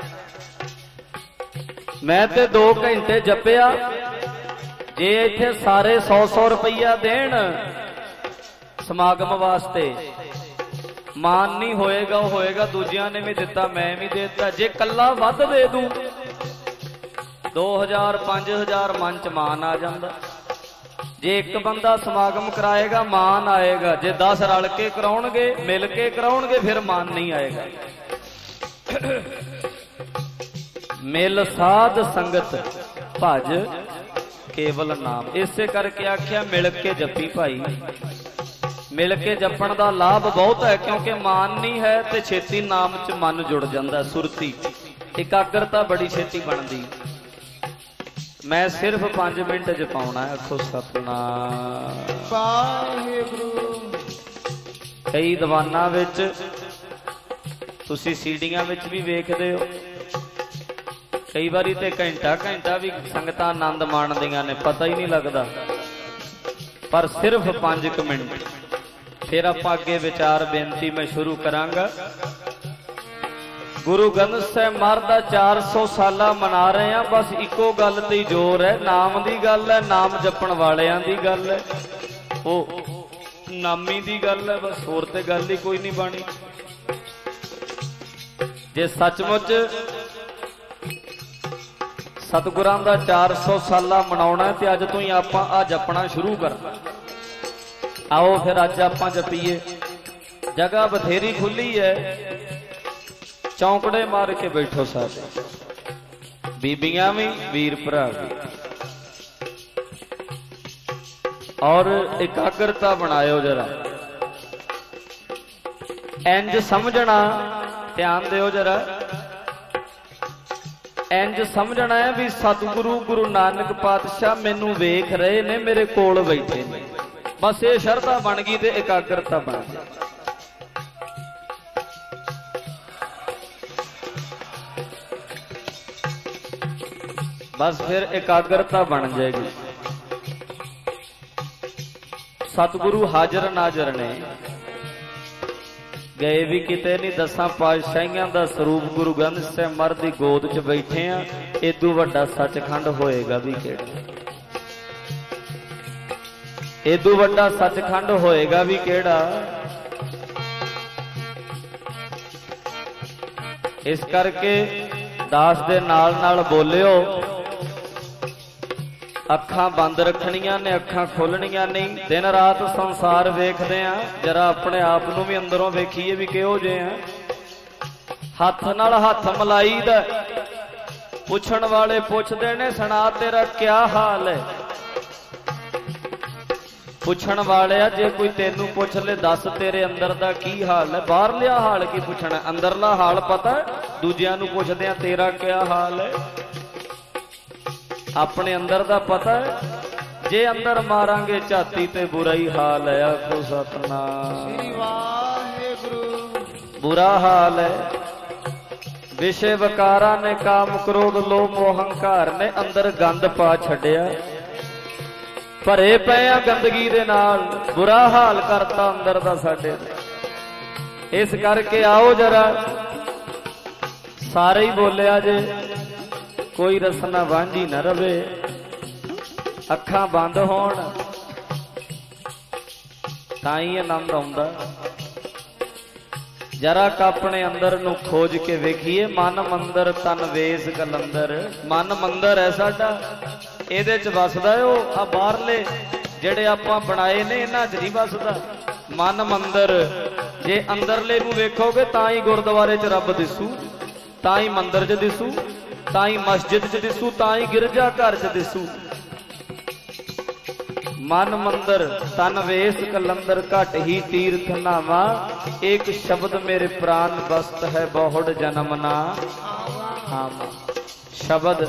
मैं ते दो घंटे जपिया। जे इत्थे सारे सौ सौ रुपया देन समागम वास्ते, मान नहीं होएगा, होएगा दूजिया ने भी दिता, मैं भी देता। जे कल्ला वध दे दूं, दो हजार पांच हजार मन च मान आ जांदा। जे एक बंदा समागम कराएगा मान आएगा, जे दस रल के कराउणगे, मिल के कराउणगे, फिर मान नहीं आएगा। मिल साध संगत भज केवल नाम, इसे करके आख्या मिल के जपी भाई। मिल के जपण का लाभ बहुत है, क्योंकि मान नहीं है तो छेती नाम च मन जुड़ जाता, सुरती एकाग्रता बड़ी छेती बनती। मैं सिर्फ पांच मिनट जपाउणा है। आखो सतनाम वाहिगुरू। कई दीवानां विच तुसीं सीडियां विच भी वेखदे हो, कई बारी ते घंटा घंटा भी संगतां आनंद माणदियां ने, पता ही नहीं लगता। पर सिर्फ पांच क मिनट। फिर आप अगे विचार बेनती मैं शुरू करांगा। गुरु ग्रंथ साहिब महाराज दा चार सौ साला मना रहे हैं, बस इको गल ते जोर है, नाम दी गल है, नाम जपण वालियां दी गल है, वो नामी दी गल है, बस होर ते गल ही कोई नहीं बनी। जे सचमुच सतगुरां दा चार सौ साला मनाउणा ते अज तो ही आपां आ जपना शुरू करना। आओ फिर अज आपां जपीए। जगह बथेरी खुली है, चौंकड़े मार के बैठो सारे, बीबियां भी वीर भरा भी, और एकाग्रता बनायो जरा। इंज समझना, ध्यान दियो जरा, इंज समझना है भी सतगुरु गुरु नानक पातशाह मैनू वेख रहे ने, मेरे कोल बैठे ने। बस ये शरधा बन गई ते एकाग्रता बन गई। बस फिर एकाग्रता बन जाएगी। सतगुरु हाजर नाजर ने, गए भी किते नहीं, दसां पातशाहियां दा स्वरूप गुरु ग्रंथ साहिब महाराज दी गोद च बैठे आ। इदू वड्डा सचखंड होएगा भी केड़ा, इदू वड्डा सचखंड होएगा भी केड़ा। इस करके दास दे नाल नाल बोलियो, अखां बंद रखनियां ने, अखां खोलनियां नहीं। दिन रात संसार वेखदे आ, जरा अपने आप नूं भी अंदरों वेखीए भी किहो जे आ। हथ नाल हथ मिलाई दा, पुछण वाले पुछदे ने, सुना तेरा क्या हाल है। पुछण वाले जे कोई तेनू पुछ ले, दस तेरे अंदर दा की हाल है। बाहर लिया हाल की पुछना, अंदरला हाल पता है, दूजियां नू पुछदे आ तेरा क्या हाल है। अपने अंदर दा पता है, जे अंदर मारांगे झाती ते बुरा ही हाल है। आखो सतनाम बुरा हाल है। विषय वकारा ने, काम क्रोध लोभ मोह अहंकार ने अंदर गंद पा छड्डिया, भरे पे आ गंदगी दे नाल, बुरा हाल करता अंदर दा साडे। इस करके आओ जरा सारे ही बोलिया जे, कोई रसना वांझी न रवे, अखां बंद होण ताई आनंद आउंदा। जरा क अपने अंदर नू खोज के वेखीए। मन मंदर तन वेस कलंदर, मन मंदर है साडा, ਇਹਦੇ ਚ ਵਸਦਾ ਉਹ। ਆ ਬਾਹਰਲੇ ਜਿਹੜੇ ਆਪਾਂ ਬਣਾਏ ਨੇ ਇਹਨਾਂ ਚ ਨਹੀਂ ਵਸਦਾ। ਮਨ ਮੰਦਰ, ਜੇ ਅੰਦਰਲੇ ਨੂੰ ਵੇਖੋਗੇ ਤਾਂ ਹੀ ਗੁਰਦੁਆਰੇ ਚ ਰੱਬ ਦਿਸੂ, ਤਾਂ ਹੀ ਮੰਦਰ ਚ ਦਿਸੂ, ਤਾਂ ਹੀ ਮਸਜਿਦ ਚ ਦਿਸੂ, ਤਾਂ ਹੀ ਗਿਰਜਾ ਘਰ ਚ ਦਿਸੂ। मन मंदिर तन वेस कलंदर घट ही तीर्थ नावा, एक शब्द मेरे प्राण बस्त है बहुड़ जन्म ना आवा। शब्द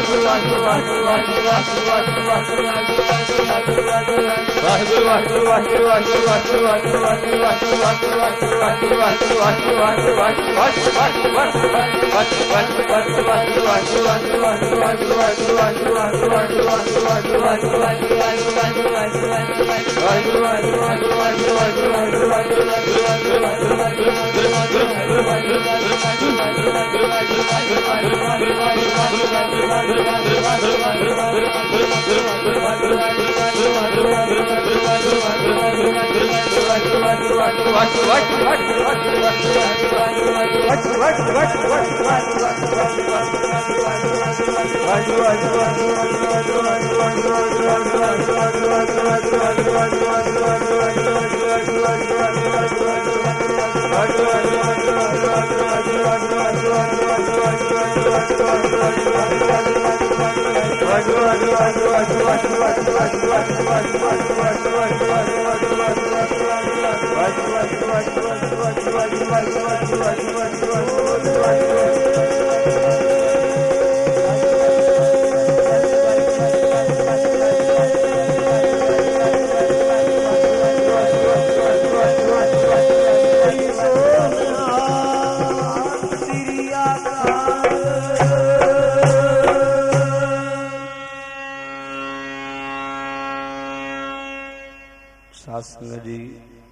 ਸਾਧ ਸੰਗਤ ਜੀ,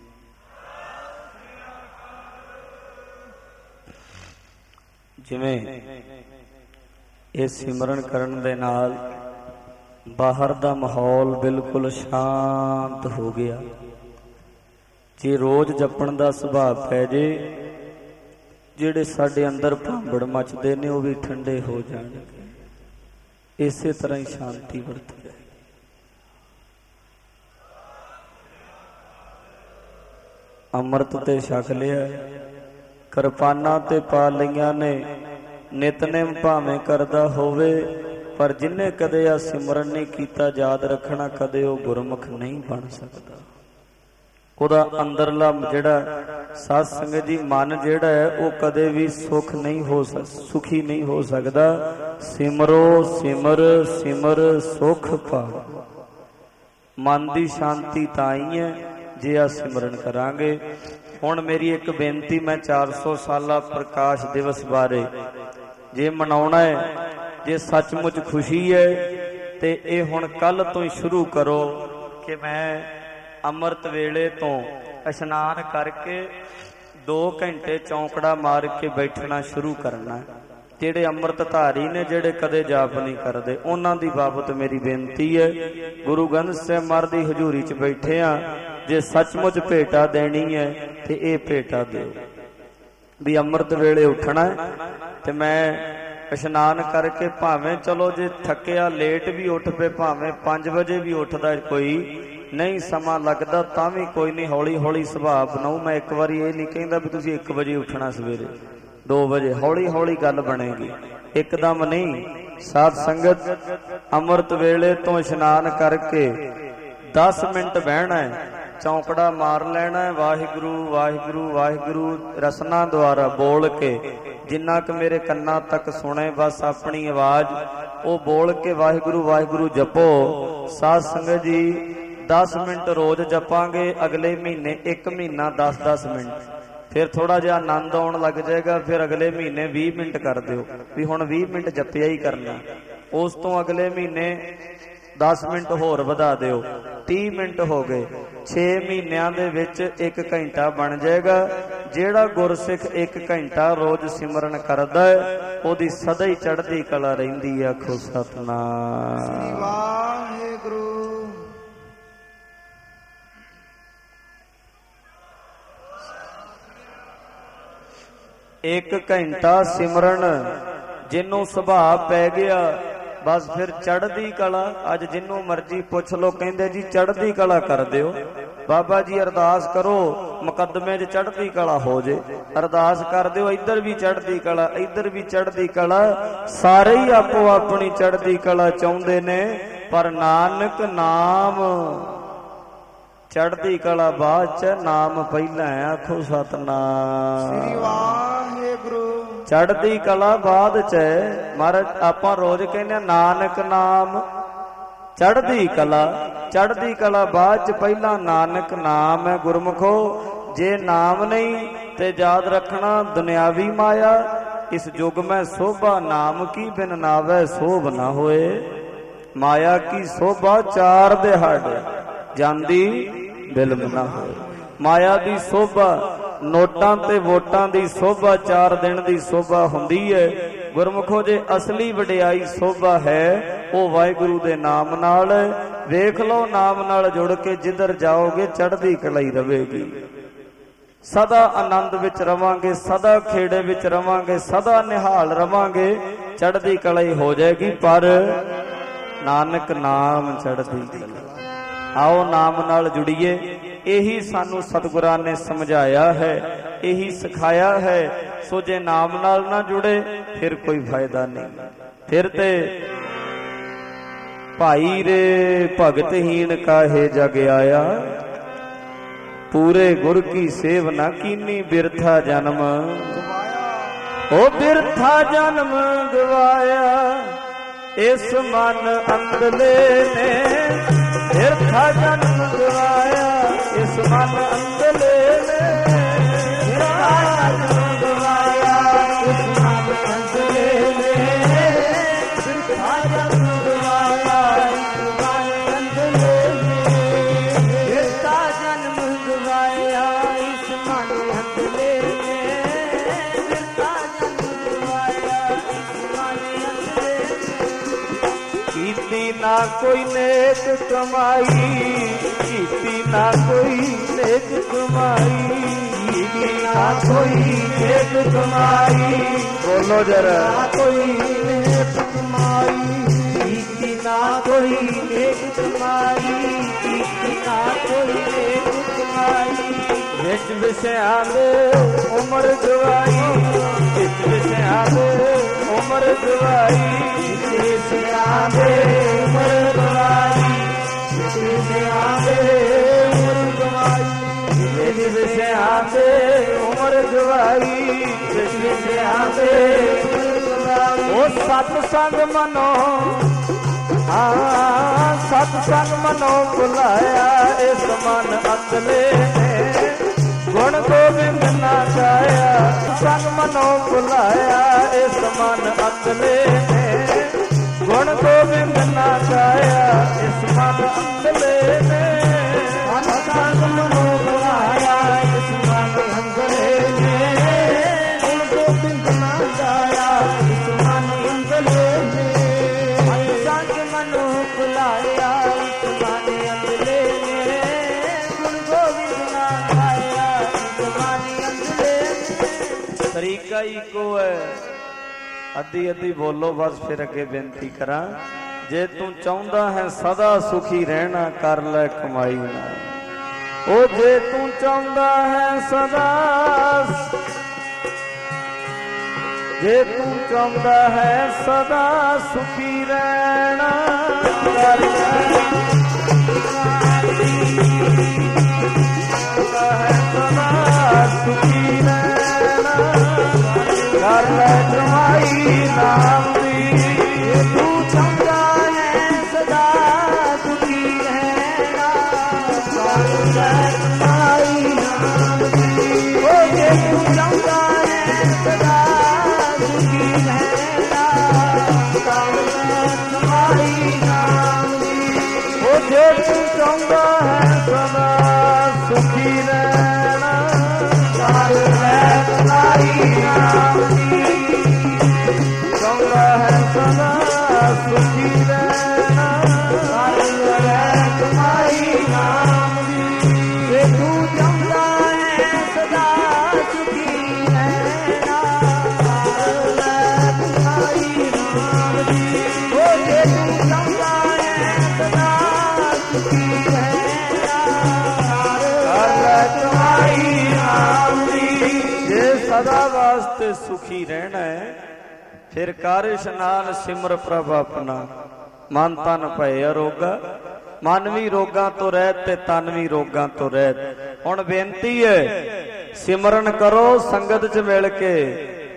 ਜਿਵੇਂ ਇਹ ਸਿਮਰਨ ਕਰਨ ਦੇ ਨਾਲ ਬਾਹਰ ਦਾ ਮਾਹੌਲ ਬਿਲਕੁਲ ਸ਼ਾਂਤ ਹੋ ਗਿਆ। ਜੇ ਰੋਜ਼ ਜਪਣ ਦਾ ਸੁਭਾਅ ਪੈ ਜੇ, ਜਿਹੜੇ ਸਾਡੇ ਅੰਦਰ ਭਾਂਬੜ ਮਚਦੇ ਨੇ ਉਹ ਵੀ ਠੰਡੇ ਹੋ ਜਾਣਗੇ। ਇਸੇ ਤਰ੍ਹਾਂ ਹੀ ਸ਼ਾਂਤੀ ਵਰਤੀ ਜਾਏ। ਅੰਮ੍ਰਿਤ ਤੇ ਛਕ ਲਿਆ, ਕਿਰਪਾਨਾਂ ਤੇ ਪਾ ਲਈਆਂ ਨੇ, ਨਿਤਨੇਮ ਭਾਵੇਂ ਕਰਦਾ ਹੋਵੇ, ਪਰ ਜਿੰਨੇ ਕਦੇ ਆ ਸਿਮਰਨ ਨਹੀਂ ਕੀਤਾ, ਯਾਦ ਰੱਖਣਾ ਕਦੇ ਉਹ ਗੁਰਮੁਖ ਨਹੀਂ ਬਣ ਸਕਦਾ। ਉਹਦਾ ਅੰਦਰਲਾ ਜਿਹੜਾ ਸਾਧ ਸੰਗਤ ਜੀ ਮਨ ਜਿਹੜਾ ਹੈ ਉਹ ਕਦੇ ਵੀ ਸੁਖ ਨਹੀਂ ਹੋ ਸਕ ਸੁਖੀ ਨਹੀਂ ਹੋ ਸਕਦਾ। ਸਿਮਰੋ ਸਿਮਰ ਸਿਮਰ ਸੁਖ ਪਾਓ। ਮਨ ਦੀ ਸ਼ਾਂਤੀ ਤਾਂ ਹੀ ਹੈ ਜੇ ਆ ਸਿਮਰਨ ਕਰਾਂਗੇ। ਹੁਣ ਮੇਰੀ ਇੱਕ ਬੇਨਤੀ, ਮੈਂ ਚਾਰ ਸੌ ਸਾਲਾ ਪ੍ਰਕਾਸ਼ ਦਿਵਸ ਬਾਰੇ ਜੇ ਮਨਾਉਣਾ ਹੈ, ਜੇ ਸੱਚਮੁੱਚ ਖੁਸ਼ੀ ਹੈ, ਤੇ ਇਹ ਹੁਣ ਕੱਲ ਤੋਂ ਹੀ ਸ਼ੁਰੂ ਕਰੋ ਕਿ ਮੈਂ ਅੰਮ੍ਰਿਤ ਵੇਲੇ ਤੋਂ ਇਸ਼ਨਾਨ ਕਰਕੇ ਦੋ ਘੰਟੇ ਚੌਂਕੜਾ ਮਾਰ ਕੇ ਬੈਠਣਾ ਸ਼ੁਰੂ ਕਰਨਾ। ਜਿਹੜੇ ਅੰਮ੍ਰਿਤ ਧਾਰੀ ਨੇ, ਜਿਹੜੇ ਕਦੇ ਜਾਪ ਨਹੀਂ ਕਰਦੇ, ਉਹਨਾਂ ਦੀ ਬਾਬਤ ਮੇਰੀ ਬੇਨਤੀ ਹੈ। ਗੁਰੂ ਗ੍ਰੰਥ ਸਾਹਿਬ ਮਹਾਰਾਜ ਦੀ ਹਜ਼ੂਰੀ 'ਚ ਬੈਠੇ ਆ, ਜੇ ਸੱਚਮੁੱਚ ਭੇਟਾ ਦੇਣੀ ਹੈ ਤੇ ਇਹ ਭੇਟਾ ਦਿਓ ਵੀ ਅੰਮ੍ਰਿਤ ਵੇਲੇ ਉੱਠਣਾ ਤੇ ਮੈਂ ਇਸ਼ਨਾਨ ਕਰਕੇ, ਭਾਵੇਂ ਚਲੋ ਜੇ ਥੱਕਿਆ ਲੇਟ ਵੀ ਉੱਠ ਪਏ, ਭਾਵੇਂ ਪੰਜ ਵਜੇ ਵੀ ਉੱਠਦਾ, ਕੋਈ ਨਹੀਂ ਸਮਾਂ ਲੱਗਦਾ ਤਾਂ ਵੀ ਕੋਈ ਨਹੀਂ, ਹੌਲੀ ਹੌਲੀ ਸੁਭਾਅ ਬਣਾਓ। ਮੈਂ ਇੱਕ ਵਾਰੀ ਇਹ ਨਹੀਂ ਕਹਿੰਦਾ ਵੀ ਤੁਸੀਂ ਇੱਕ ਵਜੇ ਉੱਠਣਾ, ਸਵੇਰੇ ਦੋ ਵਜੇ, ਹੌਲੀ ਹੌਲੀ ਗੱਲ ਬਣੇਗੀ, ਇੱਕਦਮ ਨਹੀਂ। ਸਾਧ ਸੰਗਤ, ਅੰਮ੍ਰਿਤ ਵੇਲੇ ਤੋਂ ਇਸ਼ਨਾਨ ਕਰਕੇ ਦਸ ਮਿੰਟ ਬਹਿਣਾ ਹੈ, ਚੌਂਕੜਾ ਮਾਰ ਲੈਣਾ ਹੈ, ਵਾਹਿਗੁਰੂ ਵਾਹਿਗੁਰੂ ਵਾਹਿਗੁਰੂ ਰਸਨਾ ਦੁਆਰਾ ਬੋਲ ਕੇ, ਜਿੰਨਾ ਕੁ ਮੇਰੇ ਕੰਨਾਂ ਤੱਕ ਸੁਣੇ ਬਸ ਆਪਣੀ ਆਵਾਜ਼ ਉਹ ਬੋਲ ਕੇ ਵਾਹਿਗੁਰੂ ਵਾਹਿਗੁਰੂ ਜਪੋ। ਸਾਧ ਸੰਗਤ ਜੀ, ਦਸ ਮਿੰਟ ਰੋਜ਼ ਜਪਾਂਗੇ, ਅਗਲੇ ਮਹੀਨੇ ਇੱਕ ਮਹੀਨਾ ਦਸ ਦਸ ਮਿੰਟ, ਫਿਰ ਥੋੜਾ ਜਿਹਾ ਆਨੰਦ ਆਉਣ ਲੱਗ ਜਾਏਗਾ। ਫਿਰ ਅਗਲੇ ਮਹੀਨੇ ਵੀਹ ਮਿੰਟ ਕਰ ਦਿਓ ਵੀ ਹੁਣ ਵੀਹ ਮਿੰਟ ਜਪਿਆ ਹੀ ਕਰਨਾ। ਉਸ ਤੋਂ ਅਗਲੇ ਮਹੀਨੇ ਦਸ ਮਿੰਟ ਹੋਰ ਵਧਾ ਦਿਓ, ਤੀਹ ਮਿੰਟ ਹੋ ਗਏ। ਛੇ ਮਹੀਨਿਆਂ ਦੇ ਵਿੱਚ ਇੱਕ ਘੰਟਾ ਬਣ ਜਾਏਗਾ। ਜਿਹੜਾ ਗੁਰਸਿੱਖ ਇੱਕ ਘੰਟਾ ਰੋਜ਼ ਸਿਮਰਨ ਕਰਦਾ ਹੈ, ਉਹਦੀ ਸਦਾ ਹੀ ਚੜ੍ਹਦੀ ਕਲਾ ਰਹਿੰਦੀ ਹੈ। ਆਖੋ ਸਤਿਨਾਮ ਵਾਹਿਗੁਰੂ। ਇੱਕ ਘੰਟਾ ਸਿਮਰਨ ਜਿਹਨੂੰ ਸੁਭਾਅ ਪੈ ਗਿਆ, ਬਸ ਫਿਰ ਚੜ੍ਹਦੀ ਕਲਾ। ਅੱਜ ਜਿਹਨੂੰ ਮਰਜ਼ੀ ਪੁੱਛ ਲੋ, ਕਹਿੰਦੇ ਜੀ ਚੜ੍ਹਦੀ ਕਲਾ ਕਰ ਦਿਓ। ਬਾਬਾ ਜੀ ਅਰਦਾਸ ਕਰੋ ਮੁਕੱਦਮੇ 'ਚ ਚੜ੍ਹਦੀ ਕਲਾ ਹੋ ਜੇ, ਅਰਦਾਸ ਕਰ ਦਿਓ, ਇੱਧਰ ਵੀ ਚੜ੍ਹਦੀ ਕਲਾ, ਇੱਧਰ ਵੀ ਚੜ੍ਹਦੀ ਕਲਾ। ਸਾਰੇ ਹੀ ਆਪੋ ਆਪਣੀ ਚੜ੍ਹਦੀ ਕਲਾ ਚਾਹੁੰਦੇ ਨੇ, ਪਰ ਨਾਨਕ ਨਾਮ ਚੜ੍ਹਦੀ ਕਲਾ ਬਾਅਦ 'ਚ, ਨਾਮ ਪਹਿਲਾਂ। ਆਖੋ ਸਤਿਨਾਮ ਸ੍ਰੀ ਵਾਹਿਗੁਰੂ। ਚੜ੍ਹਦੀ ਕਲਾ ਬਾਅਦ ਚ ਹੈ। ਮਹਾਰਾਜ ਆਪਾਂ ਰੋਜ਼ ਕਹਿੰਦੇ ਨਾਨਕ ਨਾਮ ਚੜ੍ਹਦੀ ਕਲਾ, ਚੜ੍ਹਦੀ ਕਲਾ ਬਾਅਦ ਚ, ਪਹਿਲਾਂ ਨਾਨਕ ਨਾਮ ਹੈ। ਗੁਰਮੁਖੋ ਜੇ ਨਾਮ ਨਹੀਂ ਤੇ ਯਾਦ ਰੱਖਣਾ ਦੁਨਿਆਵੀ ਮਾਇਆ। ਇਸ ਯੁਗ ਮੈਂ ਸੋਭਾ ਨਾਮ ਕੀ ਬਿਨ ਨਾਵੈ ਸੋਭ ਨਾ ਹੋਏ। ਮਾਇਆ ਕੀ ਸੋਭਾ ਚਾਰ ਦਿਹਾੜ ਜਾਂਦੀ ਬਿਲਮ ਨਾ ਹੋਏ। ਮਾਇਆ ਦੀ ਸੋਭਾ, ਨੋਟਾਂ ਤੇ ਵੋਟਾਂ ਦੀ ਸੋਭਾ ਚਾਰ ਦਿਨ ਦੀ ਸੋਭਾ ਹੁੰਦੀ ਹੈ। ਗੁਰਮੁਖੋ ਜੇ ਅਸਲੀ ਵਡਿਆਈ ਸੋਭਾ ਹੈ ਉਹ ਵਾਹਿਗੁਰੂ ਦੇ ਨਾਮ ਨਾਲ। ਵੇਖ ਲਓ ਨਾਮ ਨਾਲ ਜੁੜ ਕੇ ਜਿੱਧਰ ਜਾਓਗੇ ਚੜ੍ਹਦੀ ਕਲਾਈ ਰਵੇਗੀ। ਸਦਾ ਆਨੰਦ ਵਿੱਚ ਰਵਾਂਗੇ, ਸਦਾ ਖੇੜੇ ਵਿੱਚ ਰਵਾਂਗੇ, ਸਦਾ ਨਿਹਾਲ ਰਵਾਂਗੇ, ਚੜ੍ਹਦੀ ਕਲਾਈ ਹੋ ਜਾਏਗੀ। ਪਰ ਨਾਨਕ ਨਾਮ ਚੜ੍ਹਦੀ ਕਲਾ। ਆਓ ਨਾਮ ਨਾਲ ਜੁੜੀਏ। ਇਹੀ ਸਾਨੂੰ ਸਤਿਗੁਰਾਂ ਨੇ ਸਮਝਾਇਆ ਹੈ, ਇਹੀ ਸਿਖਾਇਆ ਹੈ। ਸੋ ਜੇ ਨਾਮ ਨਾਲ ਨਾ ਜੁੜੇ ਫਿਰ ਕੋਈ ਫਾਇਦਾ ਨਹੀਂ। ਫਿਰ ਤੇ ਭਾਈ ਰੇ ਭਗਤਹੀਣ ਕਾਹੇ ਜਗ ਆਇਆ। ਪੂਰੇ ਗੁਰ ਕੀ ਸੇਵ ਨਾ ਕੀਨੀ ਬਿਰਥਾ ਜਨਮ। ਉਹ ਬਿਰਥਾ ਜਨਮ ਗਵਾਇਆ ਇਸ ਮਨ ਅੰਦਲੇ ਨੇ। ਬਿਰਥਾ ਜਨਮ ਗਵਾਇਆ ਇਸ ਮਨ ਅੰਦਲੇ ਨੇ। ਬਿਰਥਾ ਜਨਮ ਗਵਾਇਆ ਇਸ ਮਨ ਅੰਦਲੇ ਨੇ। ਬਿਰਥਾ ਜਨਮ ਗਵਾਇਆ ਇਸ ਮਨ ਅੰਦਲੇ ਨੇ। ਬਿਰਥਾ ਜਨਮ ਗਵਾਇਆ ਇਸ ਮਨ ਅੰਦਲੇ ਨੇ। ਬਿਰਥਾ ਜਨਮ ਗਵਾਇਆ ਇਸ ਮਨ ਅੰਦਲੇ ਨੇ। ਕੀਤੀ ਨਾ ਕੋਈ ਨੇਕ ਕਮਾਈ, ਕੀਤੀ ਨਾ ਕੋਈ ਨੇਕ ਕਮਾਈ, ਕੀਤੀ ਨਾ ਕੋਈ ਨੇਕ ਕਮਾਈ। ਬੋਲੋ ਜਰਾ। ਕੋਈ ਨੇਕ ਕਮਾਈ, ਕੀਤੀ ਨਾ ਕੋਈ ਨੇਕ ਕਮਾਈ, ਕੀਤੀ ਨਾ ਕੋਈ ਨੇਕ ਕਮਾਈ। ਵਿੱਚ ਵਿਸ਼ਿਆਂ ਦੇ ਉਮਰ ਗਵਾਈ, ਵਿੱਚ ਵਿਸ਼ਿਆਂ ਦੇ ਉਮਰ ਗਵਾਈ, ਵਿੱਚ ਵਿਸ਼ਿਆਂ ਦੇ ਉਮਰ ਗਵਾਈ, ਵਿੱਚ ਵਿਸ਼ਿਆਂ ਦੇ ਉਮਰ ਗਵਾਈ। ਵਿੱਚ ਵਿਸ਼ਿਆਂ ਦੇ ਉਮਰ ਗਵਾਈ, ਵਿੱਚ ਵਿਸ਼ਿਆਂ ਦੇ ਉਮਰ ਗਵਾਈ। ਉਹ ਸਤ ਸੰਗ ਮਨੋ, ਹਾਂ ਸਤ ਸੰਗ ਮਨੋ ਭੁਲਾਇਆ ਇਸ ਮਨ ਅੰਦਲੇ ਨੇ। ਗੁਣ ਗੋਬਿੰਦ ਨਾ ਗਾਇਆ ਸੰਗ ਮਨੋ ਭੁਲਾਇਆ ਇਸ ਮਨ ਅੰਦਲੇ ਨੇ। ਗੁਣ ਗੋਬਿੰਦ ਨਾ ਗਾਇਆ ਇਸ ਮਨ ਅੰਦਲੇ ਨੇ। ਸੰਗ ਮਨੋ ਭੁਲਾਇਆ ਇਸ ਮਨ ਅੰਦਲੇ ਨੇ। ਗੁਣ ਗੋਬਿੰਦ ਨਾ ਗਾਇਆ ਇਸ ਮਨ ਅੰਦਲੇ ਨੇ। ਸੰਗ ਮਨੋ ਭੁਲਾਇਆ ਇਸ ਮਨ ਅੰਦਲੇ ਨੇ। ਗੁਣ ਗੋਬਿੰਦ ਨਾ ਗਾਇਆ ਇਸ ਮਨ ਅੰਦਲੇ ਨੇ। ਤਰੀਕਾ ਇੱਕੋ ਹੈ। ਅੱਧੀ ਅੱਧੀ ਬੋਲੋ ਬਸ, ਫਿਰ ਅੱਗੇ ਬੇਨਤੀ ਕਰਾਂ। ਜੇ ਤੂੰ ਚਾਹੁੰਦਾ ਹੈ ਸਦਾ ਸੁਖੀ ਰਹਿਣਾ ਕਰ ਲੈ ਕਮਾਈ ਨਾ। ਉਹ ਜੇ ਤੂੰ ਚਾਹੁੰਦਾ ਹੈ ਸਦਾ, ਜੇ ਤੂੰ ਚਾਹੁੰਦਾ ਹੈ ਸਦਾ ਸੁਖੀ ਰਹਿਣਾ ਕਰ ਲੈ ਸਦਾ ਸੁਖੀ ਰਹਿਣਾ ਕਰ ਲੈ ਕਮਾਈ ਨਾਮ ਦੀ। ਤੂੰ ਚਾਹੁੰਦਾ ਹੈ ਸਦਾ ਸੁਖੀ ਰਹਿਣਾ ਕਰ ਲੈ ਕਮਾਈ ਨਾਮ ਦੀ। ਉਹ ਜੇ ਤੂੰ ਚਾਹੁੰਦਾ ਹੈ ਸਦਾ ਸੁਖੀ ਰਹਿਣਾ ਕਰ ਲੈ ਕਮਾਈ ਨਾਮ ਦੀ। ਉਹ ਜੇ ਤੂੰ ਚਾਹੁੰਦਾ ਹੈ ਸਦਾ ਸੁਖੀ ਰਹਿਣਾ ਕਰ ਲੈ ਕਮਾਈ ਨਾਮ ਦੀ। ਚਾਹੁੰਦਾ ਹੈ ਸਦਾ ਸੁਖੀ ਰਹਿਣਾ ਕਰ ਲੈ ਕਮਾਈ ਨਾਮ ਦੀ। ਜੇ ਤੂੰ ਚਾਹੁੰਦਾ ਹੈ ਸਦਾ ਸੁਖੀ ਰਹਿਣਾ ਕਰ ਲੈ ਕਮਾਈ ਨਾਮ ਦੀ। ਉਹ ਜੇ ਤੂੰ ਚਾਹੁੰਦਾ ਹੈ ਸਦਾ ਸੁਖੀ ਰਹਿਣਾ ਕਰ ਲੈ ਕਮਾਈ ਨਾਮ ਦੀ। ਜੇ ਸਦਾ ਵਾਸਤੇ ਸੁਖੀ ਰਹਿਣਾ ਹੈ ਫਿਰ ਕਰ ਇਸ਼ਨਾਨ ਸਿਮਰ ਪ੍ਰਭ ਆਪਣਾ। ਮਨ ਤਨ ਭਏ ਅਰੋਗਾ, ਮਨ ਵੀ ਰੋਗਾਂ ਤੋਂ ਰਹਿਤ ਤੇ ਤਨ ਵੀ ਰੋਗਾਂ ਤੋਂ ਰਹਿਤ। ਹੁਣ ਬੇਨਤੀ ਹੈ ਸਿਮਰਨ ਕਰੋ ਸੰਗਤ ਚ ਮਿਲ ਕੇ।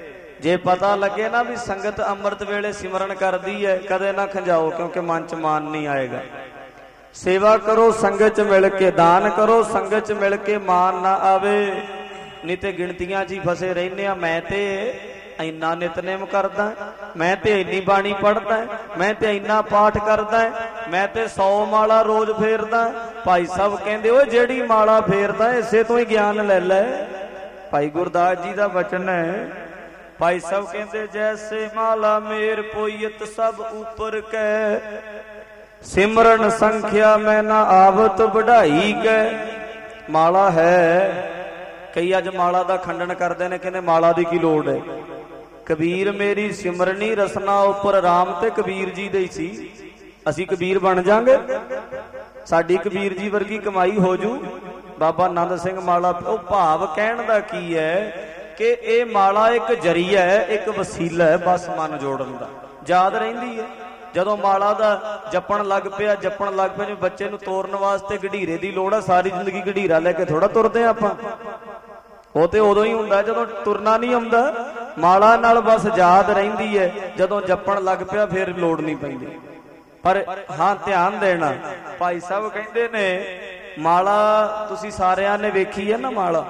ਜੇ ਪਤਾ ਲੱਗੇ ਨਾ ਵੀ ਸੰਗਤ ਅੰਮ੍ਰਿਤ ਵੇਲੇ ਸਿਮਰਨ ਕਰਦੀ ਹੈ, ਕਦੇ ਨਾ ਖੰਜਾਓ, ਕਿਉਂਕਿ ਮਨ ਚ ਮਾਨ ਨਹੀਂ ਆਏਗਾ। ਸੇਵਾ ਕਰੋ ਸੰਗਤ ਚ ਮਿਲ ਕੇ, ਦਾਨ ਕਰੋ ਸੰਗਤ ਚ ਮਿਲ ਕੇ, ਮਾਨ ਨਾ ਆਵੇ। ਨਹੀਂ ਤੇ ਗਿਣਤੀਆਂ 'ਚ ਹੀ ਫਸੇ ਰਹਿੰਦੇ ਆ। ਮੈਂ ਤੇ ਇੰਨਾ ਨਿਤਨੇਮ ਕਰਦਾ, ਮੈਂ ਤੇ ਇੰਨੀ ਬਾਣੀ ਪੜ੍ਹਦਾ, ਮੈਂ ਤੇ ਇੰਨਾ ਪਾਠ ਕਰਦਾ, ਮੈਂ ਤੇ ਸੌ ਮਾਲਾ ਰੋਜ਼ ਫੇਰਦਾ। ਭਾਈ ਸਾਹਿਬ ਕਹਿੰਦੇ ਓਏ ਜਿਹੜੀ ਮਾਲਾ ਫੇਰਦਾ ਇਸੇ ਤੋਂ ਹੀ ਗਿਆਨ ਲੈ ਲੈ। ਭਾਈ ਗੁਰਦਾਸ ਜੀ ਦਾ ਵਚਨ ਹੈ। ਭਾਈ ਸਾਹਿਬ ਕਹਿੰਦੇ ਜੈਸੇ ਮਾਲਾ ਮੇਰ ਪੋਇਤ ਸਭ ਉਪਰ ਕੈ, ਸਿਮਰਨ ਸੰਖਿਆ ਮੈਂ ਨਾ ਆਵਤ ਵਢਾਈ ਕੈ। ਮਾਲਾ ਹੈ, ਕਈ ਅੱਜ ਮਾਲਾ ਦਾ ਖੰਡਨ ਕਰਦੇ ਨੇ, ਕਹਿੰਦੇ ਮਾਲਾ ਦੀ ਕੀ ਲੋੜ ਹੈ। ਕਬੀਰ ਮੇਰੀ ਸਿਮਰਨੀ ਰਸਨਾ ਉੱਪਰ ਰਾਮ ਤੇ ਕਬੀਰ ਜੀ ਦੇ ਸੀ। ਅਸੀਂ ਕਬੀਰ ਬਣ ਜਾਾਂਗੇ, ਸਾਡੀ ਕਬੀਰ ਜੀ ਵਰਗੀ ਕਮਾਈ ਹੋ ਜੂ। ਬਾਬਾ ਆਨੰਦ ਸਿੰਘ ਮਾਲਾ, ਉਹ ਭਾਵ ਕਹਿਣ ਦਾ ਕੀ ਹੈ ਕਿ ਇਹ ਮਾਲਾ ਇੱਕ ਜਰੀਆ ਹੈ, ਇੱਕ ਵਸੀਲਾ ਹੈ ਬਸ ਮਨ ਜੋੜਨ ਦਾ। ਯਾਦ ਰਹਿੰਦੀ ਹੈ ਜਦੋਂ ਮਾਲਾ ਦਾ ਜਪਣ ਲੱਗ ਪਿਆ, ਜਪਣ ਲੱਗ ਪਿਆ। ਜਿਵੇਂ ਬੱਚੇ ਨੂੰ ਤੋਰਨ ਵਾਸਤੇ ਗਢੀਰੇ ਦੀ ਲੋੜ ਹੈ, ਸਾਰੀ ਜ਼ਿੰਦਗੀ ਗਢੀਰਾ ਲੈ ਕੇ ਥੋੜਾ ਤੁਰਦੇ ਆਪਾਂ। ਉਹ ਤੇ ਉਦੋਂ ਹੀ ਹੁੰਦਾ ਜਦੋਂ ਤੁਰਨਾ ਨਹੀਂ ਆਉਂਦਾ। ਮਾਲਾ ਨਾਲ ਬਸ ਯਾਦ ਰਹਿੰਦੀ ਹੈ, ਜਦੋਂ ਜਪਣ ਲੱਗ ਪਿਆ ਫਿਰ ਲੋੜ ਨਹੀਂ ਪੈਂਦੀ। ਪਰ ਹਾਂ ਧਿਆਨ ਦੇਣਾ, ਭਾਈ ਸਾਹਿਬ ਕਹਿੰਦੇ ਨੇ ਮਾਲਾ ਤੁਸੀਂ ਸਾਰਿਆਂ ਨੇ ਵੇਖੀ ਹੈ ਨਾ ਮਾਲਾ।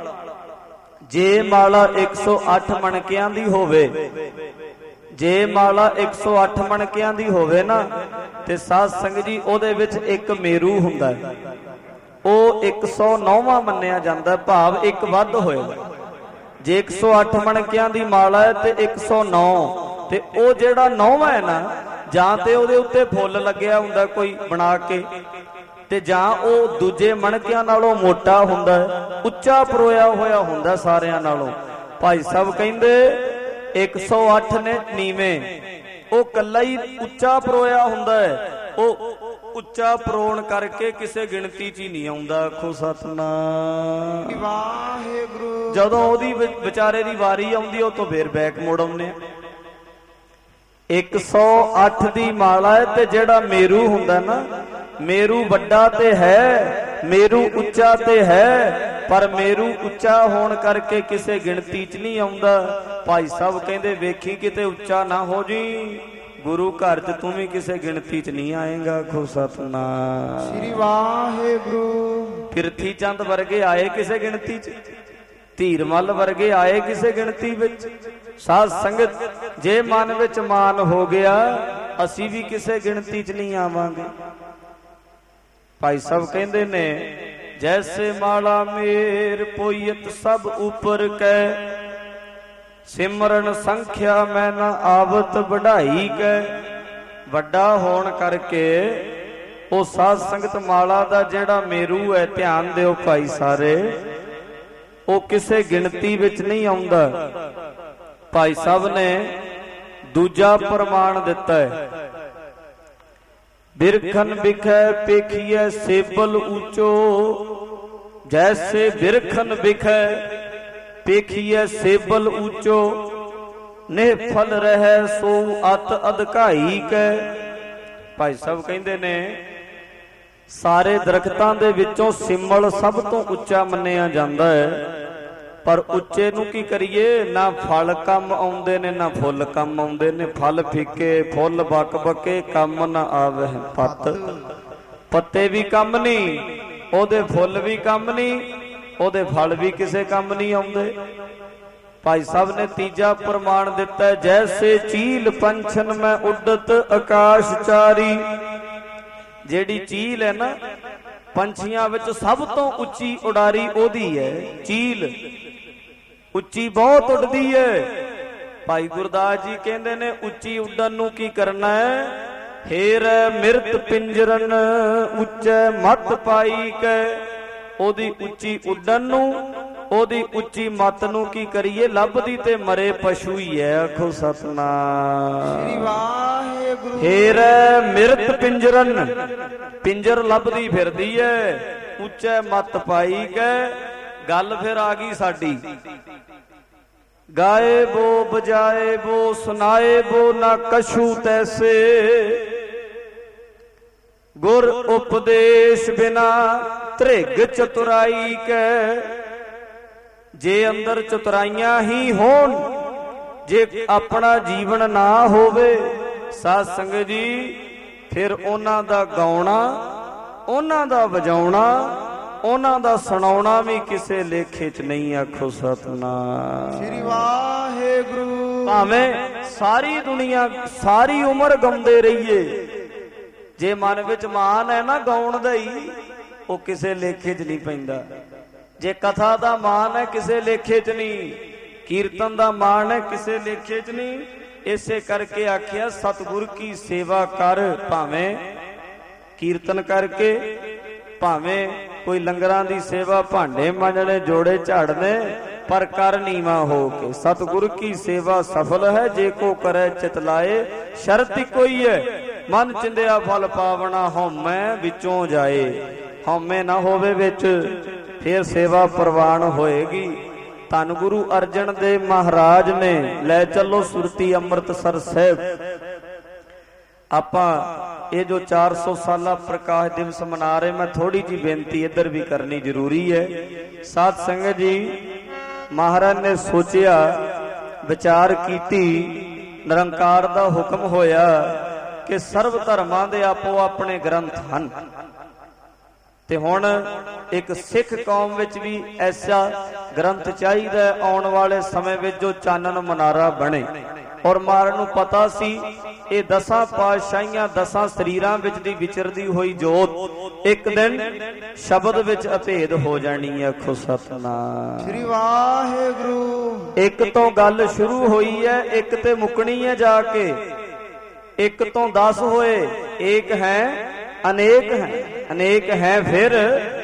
ਜੇ ਮਾਲਾ ਇੱਕ ਸੌ ਅੱਠ ਮਣਕਿਆਂ ਦੀ ਹੋਵੇ, ਜੇ ਮਾਲਾ ਇੱਕ ਸੌ ਅੱਠ ਮਣਕਿਆਂ ਦੀ ਹੋਵੇ ਨਾ, ਤੇ ਸਾਧ ਸੰਗਤ ਜੀ ਉਹਦੇ ਵਿੱਚ ਇੱਕ ਮੇਰੂ ਹੁੰਦਾ ਹੈ, ਉਹ ਇੱਕ ਸੌ ਨੌਵਾਂ ਮੰਨਿਆ ਜਾਂਦਾ, ਭਾਵ ਇੱਕ ਵੱਧ ਹੋਏਗਾ। ਜੇ ਇੱਕ ਸੌ ਅੱਠ ਮਣਕਿਆਂ ਦੀ ਮਾਲਾ ਹੈ ਤੇ ਇੱਕ ਸੌ ਨੌ, ਤੇ ਉਹ ਜਿਹੜਾ ਨੌਵਾਂ ਹੈ ਨਾ, ਜਾਂ ਤੇ ਉਹਦੇ ਉੱਤੇ ਫੁੱਲ ਲੱਗਿਆ ਹੁੰਦਾ ਕੋਈ ਬਣਾ ਕੇ, ਤੇ ਜਾਂ ਉਹ ਦੂਜੇ ਮਣਕਿਆਂ ਨਾਲੋਂ ਮੋਟਾ ਹੁੰਦਾ, ਉੱਚਾ ਪਰੋਇਆ ਹੋਇਆ ਹੁੰਦਾ ਸਾਰਿਆਂ ਨਾਲੋਂ। ਭਾਈ ਸਾਹਿਬ ਕਹਿੰਦੇ ਇੱਕ ਸੌ ਅੱਠ ਨੇ ਨੀਵੇਂ, ਉਹ ਕੱਲਾ ਹੀ ਉੱਚਾ ਪਰੋਇਆ ਹੁੰਦਾ ਹੈ। ਉਹ ਉੱਚਾ ਪਰੋਣ ਕਰਕੇ ਕਿਸੇ ਗਿਣਤੀ 'ਚ ਹੀ ਨਹੀਂ ਆਉਂਦਾ। ਆਖੋ ਸਤਿਨਾਮ ਵਾਹਿਗੁਰੂ। ਜਦੋਂ ਉਹਦੀ ਵਿਚਾਰੇ ਦੀ ਵਾਰੀ ਆਉਂਦੀ, ਉਹ ਤੋਂ ਫੇਰ ਬੈਕ ਮੋੜ ਆਉਂਦੇ ਆ। ਇੱਕ ਸੌ ਅੱਠ ਦੀ ਮਾਲਾ ਹੈ, ਤੇ ਜਿਹੜਾ ਮੇਰੂ ਹੁੰਦਾ ਨਾ, ਮੇਰੂ ਵੱਡਾ ਤੇ ਹੈ, ਮੇਰੂ ਉੱਚਾ ਤੇ ਹੈ, ਪਰ ਮੇਰੂ ਉੱਚਾ ਹੋਣ ਕਰਕੇ ਕਿਸੇ ਗਿਣਤੀ 'ਚ ਨਹੀਂ ਆਉਂਦਾ। ਭਾਈ ਸਾਹਿਬ ਕਹਿੰਦੇ ਵੇਖੀ ਕਿਤੇ ਉੱਚਾ ਨਾ ਹੋ ਜੀ, ਗੁਰੂ ਘਰ 'ਚ ਤੂੰ ਵੀ ਕਿਸੇ ਗਿਣਤੀ 'ਚ ਨਹੀਂ ਆਏਗਾ। ਆਖੋ ਸਤਿਨਾਮ ਸ੍ਰੀ ਵਾਹਿਗੁਰੂ। ਪ੍ਰਿਥੀ ਚੰਦ ਵਰਗੇ ਆਏ ਕਿਸੇ ਗਿਣਤੀ 'ਚ, ਧੀਰਮਲ ਵਰਗੇ ਆਏ ਕਿਸੇ ਗਿਣਤੀ ਵਿੱਚ। ਸਾਧ ਸੰਗਤ ਜੇ ਮਨ ਵਿੱਚ ਮਾਨ ਹੋ ਗਿਆ, ਅਸੀਂ ਵੀ ਕਿਸੇ ਗਿਣਤੀ 'ਚ ਨਹੀਂ ਆਵਾਂਗੇ। ਭਾਈ ਸਾਹਿਬ ਕਹਿੰਦੇ ਨੇ ਜੈਸੇ ਮਾਲਾ ਮੇਰ ਪੋਇਤ ਸਭ ਉਪਰ ਕੈ, ਸਿਮਰਨ ਸੰਖਿਆ ਮੈਂ ਨਾ ਆਵਤ ਵਢਾਈ ਕੈ। ਵੱਡਾ ਹੋਣ ਕਰਕੇ ਉਹ ਸਾਧ ਸੰਗਤ ਮਾਲਾ ਦਾ ਜਿਹੜਾ ਮੇਰੂ ਹੈ, ਧਿਆਨ ਦਿਓ ਭਾਈ ਸਾਰੇ, ਉਹ ਕਿਸੇ ਗਿਣਤੀ ਵਿੱਚ ਨਹੀਂ ਆਉਂਦਾ। ਭਾਈ ਸਾਹਿਬ ਨੇ ਦੂਜਾ ਪ੍ਰਮਾਣ ਦਿੱਤਾ ਹੈ, ਬਿਰਖਨ ਵਿਖੈ ਪੇਖੀਐ ਸੇਬਲ ਉੱਚੋ, ਜੈਸੇ ਬਿਰਖਨ ਵਿਖੈ ਪੇਖੀਐ ਸੇਬਲ ਉੱਚੋ, ਨਿਫਲ ਰਹਿ ਸੋ ਅਤ ਅਧਕਾਈ ਕੈ। ਭਾਈ ਸਾਹਿਬ ਕਹਿੰਦੇ ਨੇ ਸਾਰੇ ਦਰਖਤਾਂ ਦੇ ਵਿੱਚੋਂ ਸਿਮਲ ਸਭ ਤੋਂ ਉੱਚਾ ਮੰਨਿਆ ਜਾਂਦਾ ਹੈ, ਪਰ ਉੱਚੇ ਨੂੰ ਕੀ ਕਰੀਏ, ਨਾ ਫਲ ਕੰਮ ਆਉਂਦੇ ਨੇ ਨਾ ਫੁੱਲ ਕੰਮ ਆਉਂਦੇ ਨੇ। ਫਲ ਫਿੱਕੇ, ਫੁੱਲ ਬੱਕ ਬੱਕੇ, ਕੰਮ ਨਾ ਆਵੇ ਪੱਤ। ਪੱਤੇ ਵੀ ਕੰਮ ਨਹੀਂ, ਉਹਦੇ ਫੁੱਲ ਵੀ ਕੰਮ ਨਹੀਂ, ਉਹਦੇ ਫਲ ਵੀ ਕਿਸੇ ਕੰਮ ਨਹੀਂ ਆਉਂਦੇ। ਭਾਈ ਸਾਹਿਬ ਨੇ ਤੀਜਾ ਪ੍ਰਮਾਣ ਦਿੱਤਾ, ਜੈਸੇ ਚੀਲ ਪੰਛਨ ਮੈਂ ਉੱਡਤ ਆਕਾਸ਼ ਚਾਰੀ। ਜਿਹੜੀ ਚੀਲ ਹੈ ਨਾ, ਪੰਛੀਆਂ ਵਿੱਚ ਸਭ ਤੋਂ ਉੱਚੀ ਉਡਾਰੀ ਉਹਦੀ ਹੈ। ਚੀਲ ਉੱਚੀ ਬਹੁਤ ਉੱਡਦੀ ਹੈ। ਭਾਈ ਗੁਰਦਾਸ ਜੀ ਕਹਿੰਦੇ ਨੇ ਉੱਚੀ ਉੱਡਣ ਨੂੰ ਕੀ ਕਰਨਾ ਹੈ, ਹੇਰ ਮਿਰਤ ਪਿੰਜਰਨ ਉੱਚੇ ਮਤ ਪਾਈ ਕੈ। ਉਹਦੀ ਉੱਚੀ ਉੱਡਣ ਨੂੰ, ਉਹਦੀ ਉੱਚੀ ਮੱਤ ਨੂੰ ਕੀ ਕਰੀਏ, ਲੱਭਦੀ ਤੇ ਮਰੇ ਪਸ਼ੂ ਹੀ ਹੈ। ਆਖੋ ਸਤਿਨਾਮ ਸ੍ਰੀ ਵਾਹਿਗੁਰੂ। ਹੇਰ ਮਿਰਤ ਪਿੰਜਰਨ, ਪਿੰਜਰ ਲੱਭਦੀ ਫਿਰਦੀ ਹੈ, ਉੱਚੇ ਮੱਤ ਪਾਈ ਕੈ। ਗੱਲ ਫਿਰ ਆ ਗਈ ਸਾਡੀ, ਗਾਏ ਬੋ ਬਜਾਏ ਬੋ ਸੁਨਾਏ ਬੋ ਨਾ ਕਛੂ ਤੈਸੇ, ਗੁਰ ਉਪਦੇਸ਼ ਬਿਨਾ ਧ੍ਰਿਗ ਚਤੁਰਾਈ ਕੈ। ਜੇ ਅੰਦਰ ਚਤੁਰਾਈਆਂ ਹੀ ਹੋਣ ਜੇ ਆਪਣਾ ਜੀਵਨ ਨਾ ਹੋਵੇ ਸਾਧ ਸੰਗਤ ਜੀ ਫਿਰ ਉਹਨਾਂ ਦਾ ਗਾਉਣਾ, ਉਹਨਾਂ ਦਾ ਵਜਾਉਣਾ, ਉਹਨਾਂ ਦਾ ਸੁਣਾਉਣਾ ਵੀ ਕਿਸੇ ਲੇਖੇ 'ਚ ਨਹੀਂ। ਆਖੋ ਸਤਿਨਾਮ ਸ੍ਰੀ ਵਾਹਿਗੁਰੂ। ਭਾਵੇਂ ਸਾਰੀ ਦੁਨੀਆ ਸਾਰੀ ਉਮਰ ਗਾਉਂਦੇ ਰਹੀਏ, ਜੇ ਮਨ ਵਿੱਚ ਮਾਨ ਹੈ ਨਾ ਗਾਉਣ ਦਾ ਹੀ, ਉਹ ਕਿਸੇ ਲੇਖੇ 'ਚ ਨਹੀਂ ਪੈਂਦਾ। ਜੇ ਕਥਾ ਦਾ ਮਾਨ ਹੈ ਕਿਸੇ ਲੇਖੇ 'ਚ ਨਹੀਂ, ਕੀਰਤਨ ਦਾ ਮਾਨ ਹੈ ਕਿਸੇ ਲੇਖੇ 'ਚ ਨਹੀਂ। ਇਸੇ ਕਰਕੇ ਆਖਿਆ ਸਤਿਗੁਰ ਕੀ ਸੇਵਾ ਕਰ, ਭਾਵੇਂ ਕੀਰਤਨ ਕਰਕੇ, ਭਾਵੇਂ ਕੋਈ ਲੰਗਰਾਂ ਦੀ ਸੇਵਾ, ਭਾਂਡੇ ਮਾਂਜਣੇ, ਜੋੜੇ ਝਾੜਨੇ, ਪਰ ਕਰ ਨੀਵਾ ਹੋ ਕੇ। ਸਤਿਗੁਰ ਕੀ ਸੇਵਾ ਸਫਲ ਹੈ ਜੇ ਕੋ ਕਰੇ ਚਿਤ ਲਾਏ, ਸ਼ਰਤ ਕੋਈ ਹੈ ਮਨ ਚਿੰਦਿਆ ਫਲ ਪਾਵਣਾ, ਹਉਮੈ ਵਿੱਚੋਂ ਜਾਏ। ਹਉਮੈ ਨਾ ਹੋਵੇ ਵਿੱਚ, ਫਿਰ ਸੇਵਾ ਪ੍ਰਵਾਨ ਹੋਏਗੀ। ਧੰਨ ਗੁਰੂ ਅਰਜਨ ਦੇਵ ਮਹਾਰਾਜ ਨੇ ਲੈ ਚੱਲੋ ਸੁਰਤੀ ਅੰਮ੍ਰਿਤਸਰ ਸਾਹਿਬ। ਆਪਾਂ ਇਹ ਜੋ ਚਾਰ ਸੌ ਸਾਲਾ ਪ੍ਰਕਾਸ਼ ਦਿਵਸ ਮਨਾ ਰਹੇ, ਮੈਂ ਥੋੜੀ ਜੀ ਬੇਨਤੀ ਇੱਧਰ ਵੀ ਕਰਨੀ ਜ਼ਰੂਰੀ ਹੈ। ਸਾਧ ਸੰਗਤ ਜੀ, ਮਹਾਰਾਜ ਨੇ ਸੋਚਿਆ, ਵਿਚਾਰ ਕੀਤੀ, ਨਿਰੰਕਾਰ ਦਾ ਹੁਕਮ ਹੋਇਆ ਕਿ ਸਰਬ ਧਰਮਾਂ ਦੇ ਆਪੋ ਆਪਣੇ ਗ੍ਰੰਥ ਹਨ, ਤੇ ਹੁਣ ਇੱਕ ਸਿੱਖ ਕੌਮ ਵਿੱਚ ਵੀ ਐਸਾ ਗ੍ਰੰਥ ਚਾਹੀਦਾ ਆਉਣ ਵਾਲੇ ਸਮੇਂ ਵਿੱਚ ਜੋ ਚਾਨਣ ਮਨਾਰਾ ਬਣੇ। ਔਰ ਮਹਾਰਾਜ ਨੂੰ ਪਤਾ ਸੀ ਇਹ ਦਸਾਂ ਪਾਤਸ਼ਾਹੀਆਂ ਦਸਾਂ ਸਰੀਰਾਂ ਵਿੱਚ ਦੀ ਵਿਚਰਦੀ ਹੋਈ ਜੋਤ ਇੱਕ ਦਿਨ ਸ਼ਬਦ ਵਿੱਚ ਅਭੇਦ ਹੋ ਜਾਣੀ ਹੈ। ਆਖੋ ਸਤਿਨਾਮ ਸ੍ਰੀ ਵਾਹਿਗੁਰੂ। ਇੱਕ ਤੋਂ ਗੱਲ ਸ਼ੁਰੂ ਹੋਈ ਹੈ, ਇੱਕ ਤੇ ਮੁੱਕਣੀ ਹੈ ਜਾ ਕੇ। ਇੱਕ ਤੋਂ ਦਸ ਹੋਏ, ਏਕ ਹੈ ਅਨੇਕ ਹੈ, ਅਨੇਕ ਹੈ ਫਿਰ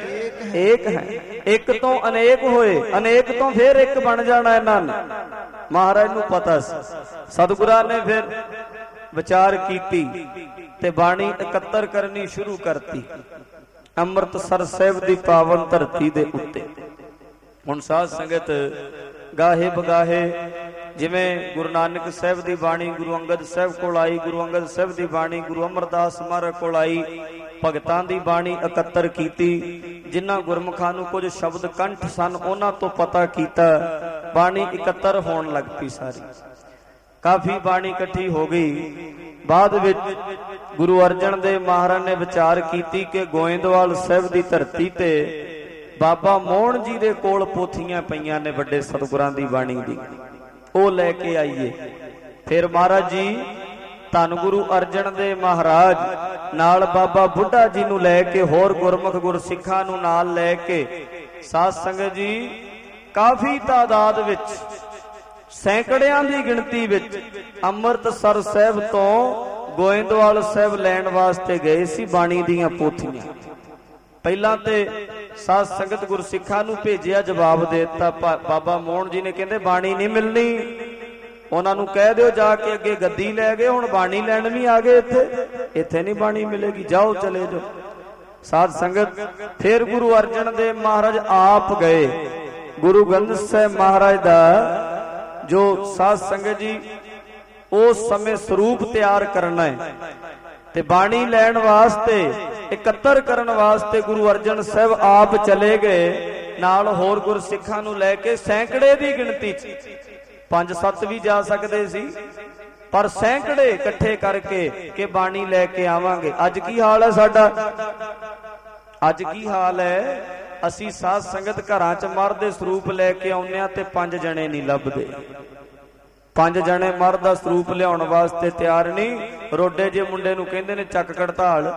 ਏਕ ਹੈ। ਇੱਕ ਤੋਂ ਅਨੇਕ ਹੋਏ, ਅਨੇਕ ਤੋਂ ਫਿਰ ਇੱਕ ਬਣ ਜਾਣਾ ਇਹਨਾਂ ਨੇ। ਮਹਾਰਾਜ ਨੂੰ ਪਤਾ ਸੀ। ਸਤਿਗੁਰਾਂ ਨੇ ਫਿਰ ਵਿਚਾਰ ਕੀਤੀ ਤੇ ਬਾਣੀ ਇਕੱਤਰ ਕਰਨੀ ਸ਼ੁਰੂ ਕਰਤੀ ਅੰਮ੍ਰਿਤਸਰ ਸਾਹਿਬ ਦੀ ਪਾਵਨ ਧਰਤੀ ਦੇ ਉੱਤੇ। ਹੁਣ ਸਾਧ ਸੰਗਤ ਗਾਹੇ ਬਗਾਹੇ, ਜਿਵੇਂ ਗੁਰੂ ਨਾਨਕ ਸਾਹਿਬ ਦੀ ਬਾਣੀ ਗੁਰੂ ਅੰਗਦ ਸਾਹਿਬ ਕੋਲ ਆਈ, ਗੁਰੂ ਅੰਗਦ ਸਾਹਿਬ ਦੀ ਬਾਣੀ ਗੁਰੂ ਅਮਰਦਾਸ ਮਹਾਰਾਜ ਕੋਲ ਆਈ, ਭਗਤਾਂ ਦੀ ਬਾਣੀ ਇਕੱਤਰ ਕੀਤੀ। ਜਿਨ੍ਹਾਂ ਗੁਰਮੁਖਾਂ ਨੂੰ ਕੁਝ ਸ਼ਬਦ ਕੰਠ ਸਨ ਉਹਨਾਂ ਤੋਂ ਪਤਾ ਕੀਤਾ, ਬਾਣੀ ਇਕੱਤਰ ਹੋਣ ਲੱਗ ਪਈ। ਸਾਰੀ ਕਾਫੀ ਬਾਣੀ ਇਕੱਠੀ ਹੋ ਗਈ। ਬਾਅਦ ਵਿੱਚ ਗੁਰੂ ਅਰਜਨ ਦੇਵ ਮਹਾਰਾਜ ਨੇ ਵਿਚਾਰ ਕੀਤੀ ਕਿ ਗੋਇੰਦਵਾਲ ਸਾਹਿਬ ਦੀ ਧਰਤੀ ਤੇ ਬਾਬਾ ਮੋਹਨ ਜੀ ਦੇ ਕੋਲ ਪੋਥੀਆਂ ਪਈਆਂ ਨੇ ਵੱਡੇ ਸਤਿਗੁਰਾਂ ਦੀ ਬਾਣੀ ਦੀ, ਉਹ ਲੈ ਕੇ ਆਈਏ। ਫਿਰ ਮਹਾਰਾਜ ਜੀ ਧੰਨ ਗੁਰੂ ਅਰਜਨ ਦੇਵ ਮਹਾਰਾਜ ਨਾਲ ਬਾਬਾ ਬੁੱਢਾ ਜੀ ਨੂੰ ਲੈ ਕੇ, ਹੋਰ ਗੁਰਮੁਖ ਗੁਰਸਿੱਖਾਂ ਨੂੰ ਨਾਲ ਲੈ ਕੇ, ਸਾਧ ਸੰਗਤ ਜੀ ਕਾਫੀ ਤਾਦਾਦ ਵਿੱਚ, ਸੈਂਕੜਿਆਂ ਦੀ ਗਿਣਤੀ ਵਿੱਚ ਅੰਮ੍ਰਿਤਸਰ ਸਾਹਿਬ ਤੋਂ ਗੋਇੰਦਵਾਲ ਸਾਹਿਬ ਲੈਣ ਵਾਸਤੇ ਗਏ ਸੀ ਬਾਣੀ ਦੀਆਂ ਪੋਥੀਆਂ। ਪਹਿਲਾਂ ਤੇ ਸਾਧ ਸੰਗਤ ਗੁਰਸਿੱਖਾਂ ਨੂੰ ਭੇਜਿਆ, ਜਵਾਬ ਦੇ ਦਿੱਤਾ। ਬਾਬਾ ਮੋਹਨ ਜੀ ਨੇ ਕਹਿੰਦੇ ਬਾਣੀ ਨਹੀਂ ਮਿਲਣੀ, ਉਹਨਾਂ ਨੂੰ ਕਹਿ ਦਿਓ ਜਾ ਕੇ ਅੱਗੇ ਗੱਦੀ ਲੈ ਗਏ, ਹੁਣ ਬਾਣੀ ਲੈਣ ਵੀ ਆ ਗਏ ਇੱਥੇ, ਇੱਥੇ ਨਹੀਂ ਬਾਣੀ ਮਿਲੇਗੀ, ਜਾਓ ਚਲੇ ਜਾਓ। ਸਾਧ ਸੰਗਤ ਫਿਰ ਗੁਰੂ ਅਰਜਨ ਦੇਵ ਮਹਾਰਾਜ ਆਪ ਗਏ। ਗੁਰੂ ਗ੍ਰੰਥ ਸਾਹਿਬ ਮਹਾਰਾਜ ਦਾ ਜੋ ਸਾਧ ਸੰਗਤ ਜੀ ਉਸ ਸਮੇਂ ਸਰੂਪ ਤਿਆਰ ਕਰਨਾ ਹੈ ਤੇ ਬਾਣੀ ਲੈਣ ਵਾਸਤੇ, ਇਕੱਤਰ ਕਰਨ ਵਾਸਤੇ ਗੁਰੂ ਅਰਜਨ ਸਾਹਿਬ ਆਪ ਚਲੇ ਗਏ, ਨਾਲ ਹੋਰ ਗੁਰਸਿੱਖਾਂ ਨੂੰ ਲੈ ਕੇ। ਸੈਂਕੜੇ ਦੀ ਗਿਣਤੀ ਚ, ਪੰਜ ਸੱਤ ਵੀ ਜਾ ਸਕਦੇ ਸੀ, ਪਰ ਸੈਂਕੜੇ ਇਕੱਠੇ ਕਰਕੇ ਕਿ ਬਾਣੀ ਲੈ ਕੇ ਆਵਾਂਗੇ। ਅੱਜ ਕੀ ਹਾਲ ਹੈ ਸਾਡਾ? ਅੱਜ ਕੀ ਹਾਲ ਹੈ? ਅਸੀਂ ਸਾਧ ਸੰਗਤ ਘਰਾਂ ਚ ਮਰਦ ਦੇ ਸਰੂਪ ਲੈ ਕੇ ਆਉਂਦੇ ਆ ਤੇ ਪੰਜ ਜਣੇ ਨਹੀਂ ਲੱਭਦੇ। ਪੰਜ ਜਣੇ ਮਰਦ ਦਾ ਸਰੂਪ ਲਿਆਉਣ ਵਾਸਤੇ ਤਿਆਰ ਨਹੀਂ। ਰੋਡੇ ਜੇ ਮੁੰਡੇ ਨੂੰ ਕਹਿੰਦੇ ਨੇ ਚੱਕ ਕੜਤਾਲ,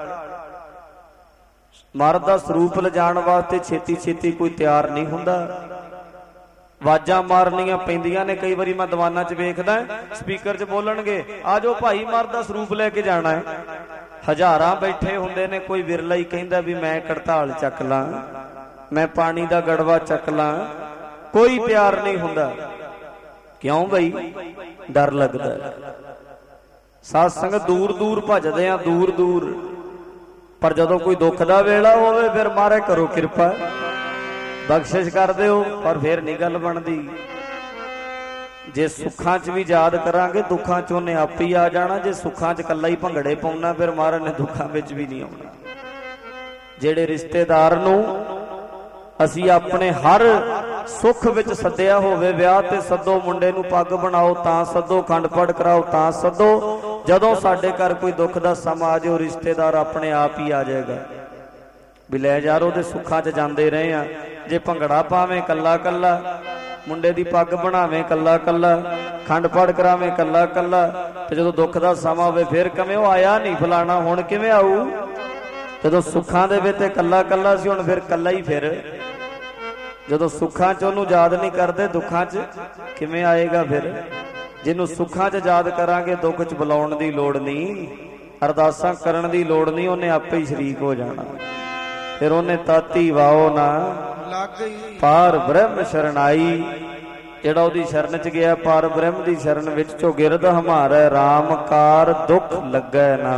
ਮਰਦ ਦਾ ਸਰੂਪ ਲਿਜਾਣ ਵਾਸਤੇ ਛੇਤੀ ਛੇਤੀ ਕੋਈ ਤਿਆਰ ਨਹੀਂ ਹੁੰਦਾ। ਆਵਾਜ਼ਾਂ ਮਾਰਨੀਆਂ ਪੈਂਦੀਆਂ ਨੇ। ਕਈ ਵਾਰੀ ਮੈਂ ਦੀਵਾਨਾਂ ਚ ਵੇਖਦਾ, ਸਪੀਕਰ ਚ ਬੋਲਣਗੇ, ਆ ਜਾਓ ਭਾਈ ਮਰਦ ਦਾ ਸਰੂਪ ਲੈ ਕੇ ਜਾਣਾ ਹੈ। ਹਜ਼ਾਰਾਂ ਬੈਠੇ ਹੁੰਦੇ ਨੇ, ਕੋਈ ਵਿਰਲਾ ਹੀ ਕਹਿੰਦਾ ਵੀ ਮੈਂ ਕੜਤਾਲ ਚੱਕ ਲਾਂ, ਮੈਂ ਪਾਣੀ ਦਾ ਗੜਵਾ ਚੱਕ ਲਾਂ। ਕੋਈ ਤਿਆਰ ਨਹੀਂ ਹੁੰਦਾ। ਕਿਉਂ ਬਈ? ਡਰ ਲੱਗਦਾ। ਸਾਧ ਸੰਗਤ ਦੂਰ ਦੂਰ ਭੱਜਦੇ ਆ, ਦੂਰ ਦੂਰ, ਪਰ ਜਦੋਂ ਕੋਈ ਦੁੱਖ ਦਾ ਵੇਲਾ ਹੋਵੇ ਫਿਰ ਮਾਰੇ ਕਰੋ ਕਿਰਪਾ, ਬਖਸ਼ਿਸ਼ ਕਰ ਦਿਓ, ਪਰ ਫਿਰ ਨਹੀਂ ਗੱਲ ਬਣਦੀ। ਜੇ ਸੁੱਖਾਂ 'ਚ ਵੀ ਯਾਦ ਕਰਾਂਗੇ, ਦੁੱਖਾਂ 'ਚ ਉਹਨੇ ਆਪ ਹੀ ਆ ਜਾਣਾ। ਜੇ ਸੁੱਖਾਂ 'ਚ ਇਕੱਲਾ ਹੀ ਭੰਗੜੇ ਪਾਉਣਾ, ਫਿਰ ਮਹਾਰਾਜ ਨੇ ਦੁੱਖਾਂ ਵਿੱਚ ਵੀ ਨਹੀਂ ਆਉਣਾ। ਜਿਹੜੇ ਰਿਸ਼ਤੇਦਾਰ ਨੂੰ ਅਸੀਂ ਆਪਣੇ ਹਰ ਸੁੱਖ ਵਿੱਚ ਸੱਦਿਆ ਹੋਵੇ, ਵਿਆਹ ਤੇ ਸੱਦੋ, ਮੁੰਡੇ ਨੂੰ ਪੱਗ ਬਣਾਓ ਤਾਂ ਸੱਦੋ, ਖੰਡ ਪਾਠ ਕਰਾਓ ਤਾਂ ਸੱਦੋ। ਜਦੋਂ ਸਾਡੇ ਘਰ ਕੋਈ ਦੁੱਖ ਦਾ ਸਮਾਂ ਆ ਜਾਏ, ਉਹ ਰਿਸ਼ਤੇਦਾਰ ਆਪਣੇ ਆਪ ਹੀ ਆ ਜਾਏਗਾ ਵੀ ਲੈ ਯਾਰ ਉਹਦੇ ਸੁੱਖਾਂ 'ਚ ਜਾਂਦੇ ਰਹੇ ਆ। ਜੇ ਭੰਗੜਾ ਪਾਵੇਂ ਕੱਲਾ ਕੱਲਾ, ਮੁੰਡੇ ਦੀ ਪੱਗ ਬਣਾਵੇਂ ਕੱਲਾ ਕੱਲਾ, ਖੰਡ ਪਾਠ ਕਰਾਵੇਂ ਕੱਲਾ ਕੱਲਾ, ਤੇ ਜਦੋਂ ਦੁੱਖ ਦਾ ਸਮਾਂ ਹੋਵੇ ਫਿਰ ਕਵੇਂ ਉਹ ਆਇਆ ਨਹੀਂ ਫਲਾਣਾ, ਹੁਣ ਕਿਵੇਂ ਆਊ? ਜਦੋਂ ਸੁੱਖਾਂ ਦੇ ਵਿੱਚ ਤੇ ਕੱਲਾ ਕੱਲਾ ਸੀ, ਹੁਣ ਫਿਰ ਕੱਲਾ ਹੀ। ਫਿਰ ਜਦੋਂ ਸੁੱਖਾਂ 'ਚ ਉਹਨੂੰ ਯਾਦ ਨਹੀਂ ਕਰਦੇ, ਦੁੱਖਾਂ 'ਚ ਕਿਵੇਂ ਆਏਗਾ? ਫਿਰ ਜਿਹਨੂੰ ਸੁੱਖਾਂ 'ਚ ਯਾਦ ਕਰਾਂਗੇ, ਦੁੱਖ 'ਚ ਬੁਲਾਉਣ ਦੀ ਲੋੜ ਨਹੀਂ, ਅਰਦਾਸਾਂ ਕਰਨ ਦੀ ਲੋੜ ਨਹੀਂ, ਉਹਨੇ ਆਪੇ ਹੀ ਸ਼ਰੀਕ ਹੋ ਜਾਣਾ। ਫਿਰ ਉਹਨੇ ਤਾਤੀ ਵਾਓ ਨਾ ਲੱਗ ਗਈ ਪਾਰ ਬ੍ਰਹਮ ਸ਼ਰਨਾਈ। ਜਿਹੜਾ ਉਹਦੀ ਸ਼ਰਨ 'ਚ ਗਿਆ, ਪਾਰ ਬ੍ਰਹਮ ਦੀ ਸ਼ਰਨ ਵਿੱਚ ਚੌਗਿਰਦ ਹਮਾਰਾ, ਰਾਮ ਕਾਰ ਦੁੱਖ ਲੱਗੈ ਨਾ।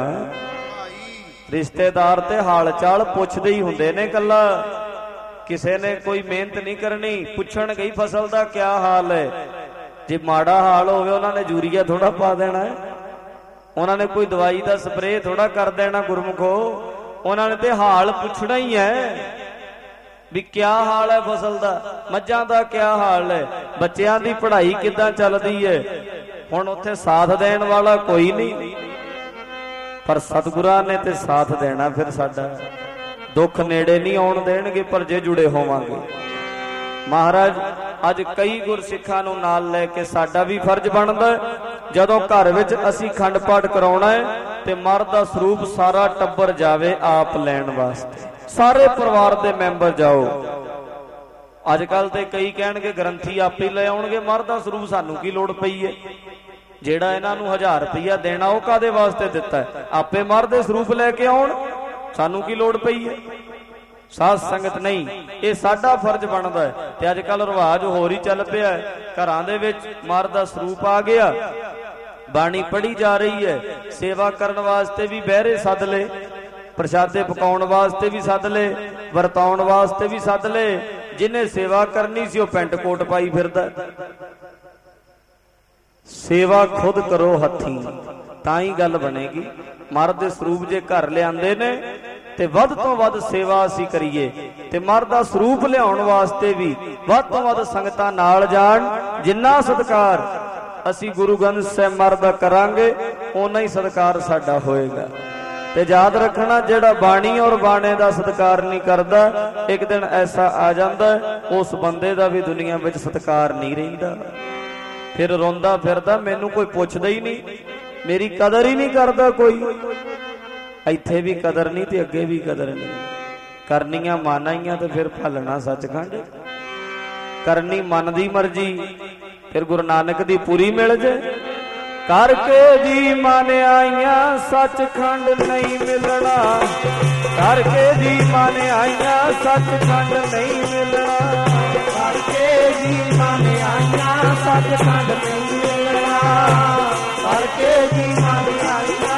ਰਿਸ਼ਤੇਦਾਰ ਤੇ ਹਾਲ ਚਾਲ ਪੁੱਛਦੇ ਹੀ ਹੁੰਦੇ ਨੇ ਕੱਲਾ, ਕਿਸੇ ਨੇ ਕੋਈ ਮਿਹਨਤ ਨਹੀਂ ਕਰਨੀ। ਪੁੱਛਣ ਗਈ ਫਸਲ ਦਾ ਕਿਆ ਹਾਲ ਹੈ, ਜੇ ਮਾੜਾ ਹਾਲ ਹੋਵੇ ਉਹਨਾਂ ਨੇ ਯੂਰੀਆ ਥੋੜਾ ਪਾ ਦੇਣਾ, ਉਹਨਾਂ ਨੇ ਕੋਈ ਦਵਾਈ ਦਾ ਸਪਰੇਅ ਥੋੜਾ ਕਰ ਦੇਣਾ ਗੁਰਮੁਖੋ, ਉਹਨਾਂ ਨੇ ਤੇ ਹਾਲ ਪੁੱਛਣਾ ਹੀ ਹੈ ਵੀ ਕਿਆ ਹਾਲ ਹੈ ਫਸਲ ਦਾ, ਮੱਝਾਂ ਦਾ ਕਿਆ ਹਾਲ ਹੈ, ਬੱਚਿਆਂ ਦੀ ਪੜ੍ਹਾਈ ਕਿੱਦਾਂ ਚੱਲਦੀ ਹੈ। ਹੁਣ ਉੱਥੇ ਸਾਥ ਦੇਣ ਵਾਲਾ ਕੋਈ ਨਹੀਂ, ਪਰ ਸਤਿਗੁਰਾਂ ਨੇ ਤੇ ਸਾਥ ਦੇਣਾ। ਫਿਰ ਸਾਡਾ ਦੁੱਖ ਨੇੜੇ ਨਹੀਂ ਆਉਣ ਦੇਣਗੇ, ਪਰ ਜੇ ਜੁੜੇ ਹੋਵਾਂਗੇ। ਮਹਾਰਾਜ ਅੱਜ ਕਈ ਗੁਰਸਿੱਖਾਂ ਨੂੰ ਨਾਲ ਲੈ ਕੇ ਸਾਡਾ ਵੀ ਫਰਜ਼ ਬਣਦਾ, ਜਦੋਂ ਘਰ ਵਿੱਚ ਅਸੀਂ ਖੰਡ ਪਾਠ ਕਰਾਉਣਾ ਹੈ ਤੇ ਮਰਦ ਦਾ ਸਰੂਪ ਸਾਰਾ ਟੱਬਰ ਜਾਵੇ ਆਪ ਲੈਣ ਵਾਸਤੇ, ਸਾਰੇ ਪਰਿਵਾਰ ਦੇ ਮੈਂਬਰ ਜਾਓ। ਅੱਜ ਕੱਲ ਤੇ ਕਈ ਕਹਿਣਗੇ ਗ੍ਰੰਥੀ ਆਪੇ ਲੈ ਆਉਣਗੇ ਮਰਦ ਦਾ ਸਰੂਪ, ਸਾਨੂੰ ਕੀ ਲੋੜ ਪਈ ਹੈ? ਜਿਹੜਾ ਇਹਨਾਂ ਨੂੰ ਹਜ਼ਾਰ ਰੁਪਈਆ ਦੇਣਾ ਉਹ ਕਾਦੇ ਵਾਸਤੇ ਦਿੱਤਾ? ਆਪੇ ਮਰਦ ਦੇ ਸਰੂਪ ਲੈ ਕੇ ਆਉਣ, ਸਾਨੂੰ ਕੀ ਲੋੜ ਪਈ ਹੈ? ਸਾਧ ਸੰਗਤ ਨਹੀਂ, ਇਹ ਸਾਡਾ ਫਰਜ਼ ਬਣਦਾ ਹੈ। ਤੇ ਅੱਜ ਕੱਲ ਰਿਵਾਜ ਹੋਰ ਹੀ ਚੱਲ ਪਿਆ, ਘਰਾਂ ਦੇ ਵਿੱਚ ਮਰਦ ਦਾ ਸਰੂਪ ਆ ਗਿਆ, ਬਾਣੀ ਪੜ੍ਹੀ ਜਾ ਰਹੀ ਹੈ, ਸੇਵਾ ਕਰਨ ਵਾਸਤੇ ਵੀ ਬਹਿਰੇ ਸੱਦ ਲਏ, ਪ੍ਰਸ਼ਾਦੇ ਪਕਾਉਣ ਵਾਸਤੇ ਵੀ ਸੱਦ ਲਏ, ਵਰਤਾਉਣ ਵਾਸਤੇ ਵੀ ਸੱਦ ਲਏ। ਜਿਹਨੇ ਸੇਵਾ ਕਰਨੀ ਸੀ ਉਹ ਪੈਂਟ ਕੋਟ ਪਾਈ ਫਿਰਦਾ। ਸੇਵਾ ਖੁਦ ਕਰੋ ਹੱਥੀਂ, ਤਾਂ ਹੀ ਗੱਲ ਬਣੇਗੀ। ਮਰਦ ਦੇ ਸਰੂਪ ਜੇ ਘਰ ਲਿਆਂਦੇ ਨੇ ਤੇ ਵੱਧ ਤੋਂ ਵੱਧ ਸੇਵਾ ਅਸੀਂ ਕਰੀਏ, ਤੇ ਮਰਦ ਦਾ ਸਰੂਪ ਲਿਆਉਣ ਵਾਸਤੇ ਵੀ ਵੱਧ ਤੋਂ ਵੱਧ ਸੰਗਤਾਂ ਨਾਲ ਜਾਣ। ਜਿੰਨਾ ਸਤਿਕਾਰ ਅਸੀਂ ਗੁਰੂ ਗ੍ਰੰਥ ਸਾਹਿਬ ਮਰਦ ਦਾ ਕਰਾਂਗੇ, ਓਨਾ ਹੀ ਸਤਿਕਾਰ ਸਾਡਾ ਹੋਏਗਾ। ਤੇ ਯਾਦ ਰੱਖਣਾ, ਜਿਹੜਾ ਬਾਣੀ ਔਰ ਬਾਣੇ ਦਾ ਸਤਿਕਾਰ ਨਹੀਂ ਕਰਦਾ, ਇੱਕ ਦਿਨ ਐਸਾ ਆ ਜਾਂਦਾ ਉਸ ਬੰਦੇ ਦਾ ਵੀ ਦੁਨੀਆ ਵਿੱਚ ਸਤਿਕਾਰ ਨਹੀਂ ਰਹਿੰਦਾ। ਫਿਰ ਰੋਂਦਾ ਫਿਰਦਾ, ਮੈਨੂੰ ਕੋਈ ਪੁੱਛਦਾ ਹੀ ਨਹੀਂ, ਮੇਰੀ ਕਦਰ ਹੀ ਨਹੀਂ ਕਰਦਾ ਕੋਈ। ਇੱਥੇ ਵੀ ਕਦਰ ਨਹੀਂ ਤੇ ਅੱਗੇ ਵੀ ਕਦਰ ਨਹੀਂ। ਕਰਨੀਆਂ ਮਾਨਾਈਆਂ ਤੇ ਫਿਰ ਭਲਣਾ ਸੱਚਖੰਡ, ਕਰਨੀ ਮਨ ਦੀ ਮਰਜ਼ੀ ਫਿਰ ਗੁਰੂ ਨਾਨਕ ਦੀ ਪੂਰੀ ਮਿਲ ਜੇ। ਕਰਕੇ ਜੀ ਮਾਨਿਆਈਆਂ ਸੱਚਖੰਡ ਨਹੀਂ ਮਿਲਣਾ, ਕਰਕੇ ਜੀ ਮਾਨਿਆਈਆਂ ਸੱਚਖੰਡ ਨਹੀਂ ਮਿਲਣਾ, ਕਰਕੇ ਜੀ ਮਾਨਿਆਈਆਂ ਸੱਚਖੰਡ ਨਹੀਂ ਮਿਲਣਾ, ਕਰਕੇ ਜੀ ਮਾਨਿਆਈਆਂ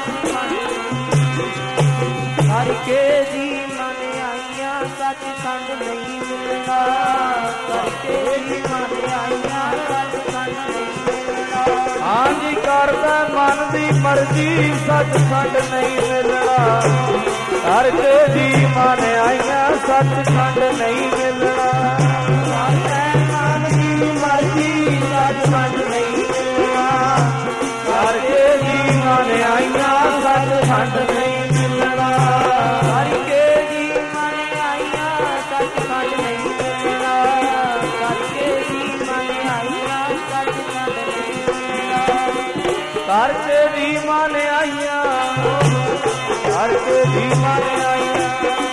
ਕਰਕੇ ਜੀ ਮਾਨਿਆਈਆਂ ਸੱਚਖੰਡ ਨਹੀਂ ਮਿਲਣਾ, ਕਰਕੇ ਜੀ ਮਾਨਿਆਈਆਂ ਸੱਚਖੰਡ ਨਹੀਂ ਮਿਲਣਾ। ਹਾਂਜੀ ਕਰਦਾ ਮਨ ਦੀ ਮਰਜ਼ੀ ਸੱਚਖੰਡ ਨਹੀਂ ਮਿਲਣਾ, ਕਰਕੇ ਜੀ ਮਾਨਿਆਈਆਂ ਸੱਚਖੰਡ ਨਹੀਂ ਮਿਲਣਾ, ਕਰਕੇ ਮਨ ਦੀ ਮਰਜ਼ੀ ਸੱਚਖੰਡ ਨਹੀਂ ਮਿਲਣਾ, ਕਰਕੇ ਜੀ ਮਾਨਿਆਈਆਂ ਸੱਚਖੰਡ ਨਹੀਂ ਮਿਲਣਾ, ਕਰਕੇ ਜੀ ਮਾਨਿਆਈਆਂ ਸੱਚਖੰਡ ਨਹੀਂ ਮਿਲਣਾ, ਕਰਕੇ ਜੀ ਮਾਨਿਆਈਆਂ ਸੱਚਖੰਡ ਨਹੀਂ ਮਿਲਣਾ, ਕਰਕੇ ਜੀ ਮਾਨਿਆਈਆਂ, ਕਰਕੇ ਜੀ ਮਾਨਿਆਈਆਂ,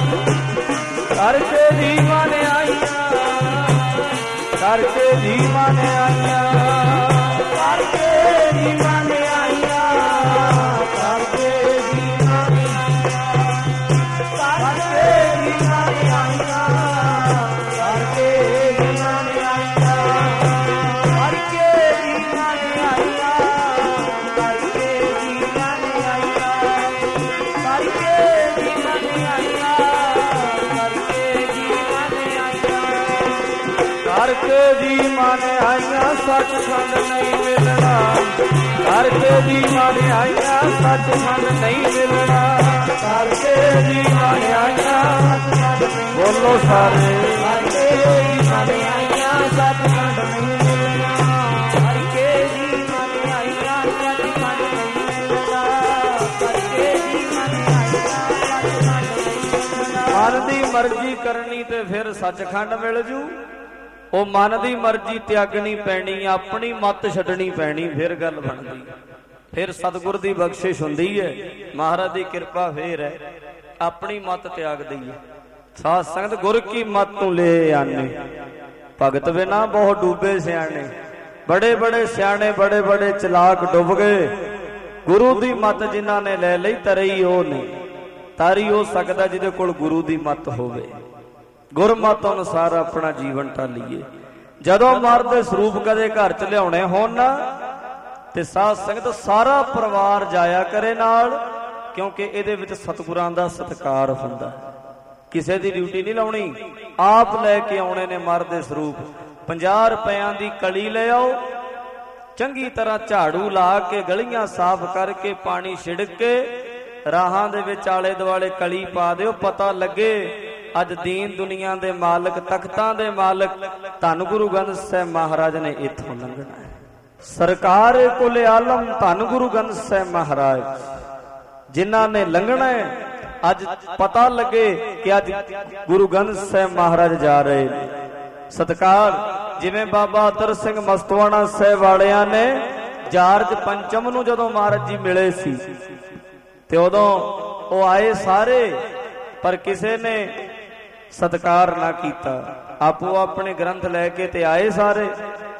ਕਰਕੇ ਜੀ ਮਾਨਿਆਈਆਂ, ਕਰਕੇ ਜੀ ਮਾਨਿਆਈਆਂ, ਕਰਕੇ ਜੀ ਮਾਨਿਆਈਆਂ, ਕਰਕੇ ਜੀ ਮਾਨਿਆਈਆਂ, ਕਰਕੇ ਜੀ ਮਾਨਿਆਈਆਂ, ਕਰਕੇ ਜੀ ਮਾਨਿਆਈਆਂ, ਕਰਕੇ ਜੀ ਮਾਨਿਆਈਆਂ, ਕਰਕੇ ਜੀ ਮਾਨਿਆਈਆਂ, ਕਰਕੇ ਜੀ ਮਾਨਿਆਈਆਂ, ਕਰਕੇ ਜੀ ਮਾਨਿਆਈਆਂ, ਕਰਕੇ ਜੀ ਮਾਨਿਆਈਆਂ ਸੱਚਖੰਡ ਨਹੀਂ ਮਿਲਣਾ, ਕਰਕੇ ਜੀ ਮਾਨਿਆਈਆਂ ਸੱਚਖੰਡ ਨਹੀਂ ਮਿਲਣਾ, ਕਰਕੇ ਜੀ ਮਾਨਿਆਈਆਂ ਬੋਲੋ ਸਾਰੇ। ਮਨ ਆਈਆਂ ਸਤਿਖੰਡ ਨਹੀਂ ਮਿਲਣਾ, ਹਰ ਕੇ ਜੀ ਮਨ ਆਈਆਂ ਸਤਿਖੰਡ ਨਹੀਂ ਮਿਲਣਾ, ਹਰ ਕੇ ਜੀ ਮਨ ਆਈਆਂ ਸਤਿਖੰਡ ਨਹੀਂ ਮਿਲਣਾ। ਮਨ ਦੀ ਮਰਜ਼ੀ ਕਰਨੀ ਤੇ ਫਿਰ ਸੱਚਖੰਡ ਮਿਲ ਜੂ, ਉਹ ਮਨ ਦੀ ਮਰਜ਼ੀ ਤਿਆਗਣੀ ਪੈਣੀ, ਆਪਣੀ ਮੱਤ ਛੱਡਣੀ ਪੈਣੀ, ਫਿਰ ਗੱਲ ਬਣਦੀ, ਫਿਰ ਸਤਿਗੁਰ ਦੀ ਬਖਸ਼ਿਸ਼ ਹੁੰਦੀ ਹੈ, ਮਹਾਰਾਜ ਦੀ ਕਿਰਪਾ ਫੇਰ ਹੈ। ਆਪਣੀ ਮੱਤ ਤਿਆਗ ਦਈਏ, ਸਾਧ ਸੰਗਤ ਗੁਰ ਕੀ ਮੱਤ ਤੋਂ ਲੈ ਆਨੇ, ਭਗਤ ਬਿਨਾ ਬਹੁਤ ਡੂਬੇ ਸਿਆਣੇ, ਬੜੇ ਬੜੇ ਸਿਆਣੇ ਬੜੇ ਬੜੇ ਚਲਾਕ ਡੁੱਬ ਗਏ, ਗੁਰੂ ਦੀ ਮੱਤ ਜਿਨ੍ਹਾਂ ਨੇ ਲੈ ਲਈ ਤਰਈ ਉਹ ਨਹੀਂ, ਤਾਰੀ ਹੋ ਸਕਦਾ ਜਿਹਦੇ ਕੋਲ ਗੁਰੂ ਦੀ ਮੱਤ ਹੋਵੇ, ਗੁਰਮਤ ਅਨੁਸਾਰ ਆਪਣਾ ਜੀਵਨ ਢਾਲੀਏ। ਜਦੋਂ ਮਰਦ ਦੇ ਸਰੂਪ ਕਦੇ ਘਰ ਚ ਲਿਆਉਣੇ ਹੋਣ ਨਾ ਤੇ ਸਾਧ ਸੰਗਤ ਸਾਰਾ ਪਰਿਵਾਰ ਜਾਇਆ ਕਰੇ ਨਾਲ, ਕਿਉਂਕਿ ਇਹਦੇ ਵਿੱਚ ਸਤਿਗੁਰਾਂ ਦਾ ਸਤਿਕਾਰ ਹੁੰਦਾ, ਕਿਸੇ ਦੀ ਡਿਊਟੀ ਨਹੀਂ ਲਾਉਣੀ, ਆਪ ਲੈ ਕੇ ਆਉਣੇ ਨੇ ਮਰਦ ਦੇ ਸਰੂਪ। ਪੰਜਾਹ ਰੁਪਇਆਂ ਦੀ ਕਲੀ ਲੈ ਆਓ, ਚੰਗੀ ਤਰ੍ਹਾਂ ਝਾੜੂ ਲਾ ਕੇ ਗਲੀਆਂ ਸਾਫ਼ ਕਰਕੇ ਪਾਣੀ ਛਿੜਕ ਕੇ ਰਾਹਾਂ ਦੇ ਵਿੱਚ ਆਲੇ ਦੁਆਲੇ ਕਲੀ ਪਾ ਦਿਓ, ਪਤਾ ਲੱਗੇ ਅੱਜ ਦੀਨ ਦੁਨੀਆ ਦੇ ਮਾਲਕ, ਤਖਤਾਂ ਦੇ ਮਾਲਕ ਧੰਨ ਗੁਰੂ ਗ੍ਰੰਥ ਸਾਹਿਬ ਮਹਾਰਾਜ ਨੇ ਇੱਥੋਂ ਲੰਘਣਾ ਹੈ। ਸਰਕਾਰ ਕੁਲ ਆਲਮ ਧੰਨ ਗੁਰੂ ਗ੍ਰੰਥ ਸਾਹਿਬ ਮਹਾਰਾਜ ਜਿਨ੍ਹਾਂ ਨੇ ਲੰਘਣਾ ਹੈ, ਅੱਜ ਪਤਾ ਲੱਗੇ ਕਿ ਅੱਜ ਗੁਰੂ ਗ੍ਰੰਥ ਸਾਹਿਬ ਮਹਾਰਾਜ ਜਾ ਰਹੇ ਨੇ। ਸਤਿਕਾਰ ਜਿਵੇਂ ਬਾਬਾ ਅਤਰ ਸਿੰਘ ਮਸਤਵਾਣਾ ਸਾਹਿਬ ਵਾਲਿਆਂ ਨੇ ਜਾਰਜ ਪੰਚਮ ਨੂੰ ਜਦੋਂ ਮਹਾਰਾਜ ਜੀ ਮਿਲੇ ਸੀ ਤੇ ਉਦੋਂ ਉਹ ਆਏ ਸਾਰੇ, ਪਰ ਕਿਸੇ ਨੇ ਸਤਿਕਾਰ ਨਾ ਕੀਤਾ, ਆਪੋ ਆਪਣੇ ਗ੍ਰੰਥ ਲੈ ਕੇ ਤੇ ਆਏ ਸਾਰੇ।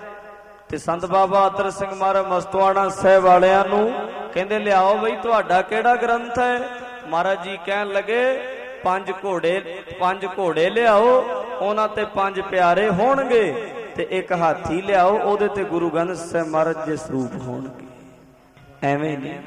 ਤੇ ਸੰਤ ਬਾਬਾ ਅਤਰ ਸਿੰਘ ਮਹਾਰਾਜ ਮਸਤਵਾਣਾ ਸਾਹਿਬ ਵਾਲਿਆਂ ਨੂੰ ਕਹਿੰਦੇ ਲਿਆਓ ਬਈ ਤੁਹਾਡਾ ਕਿਹੜਾ ਗ੍ਰੰਥ ਹੈ। ਮਹਾਰਾਜ ਜੀ ਕਹਿਣ ਲੱਗੇ ਪੰਜ ਘੋੜੇ ਪੰਜ ਘੋੜੇ ਲਿਆਓ, ਉਹਨਾਂ ਤੇ ਪੰਜ ਪਿਆਰੇ ਹੋਣਗੇ, ਤੇ ਇੱਕ ਹਾਥੀ ਲਿਆਓ, ਉਹਦੇ ਤੇ ਗੁਰੂ ਗ੍ਰੰਥ ਸਾਹਿਬ ਮਹਾਰਾਜ ਦੇ ਸਰੂਪ ਹੋਣਗੇ। ਐਵੇਂ ਨਹੀਂ,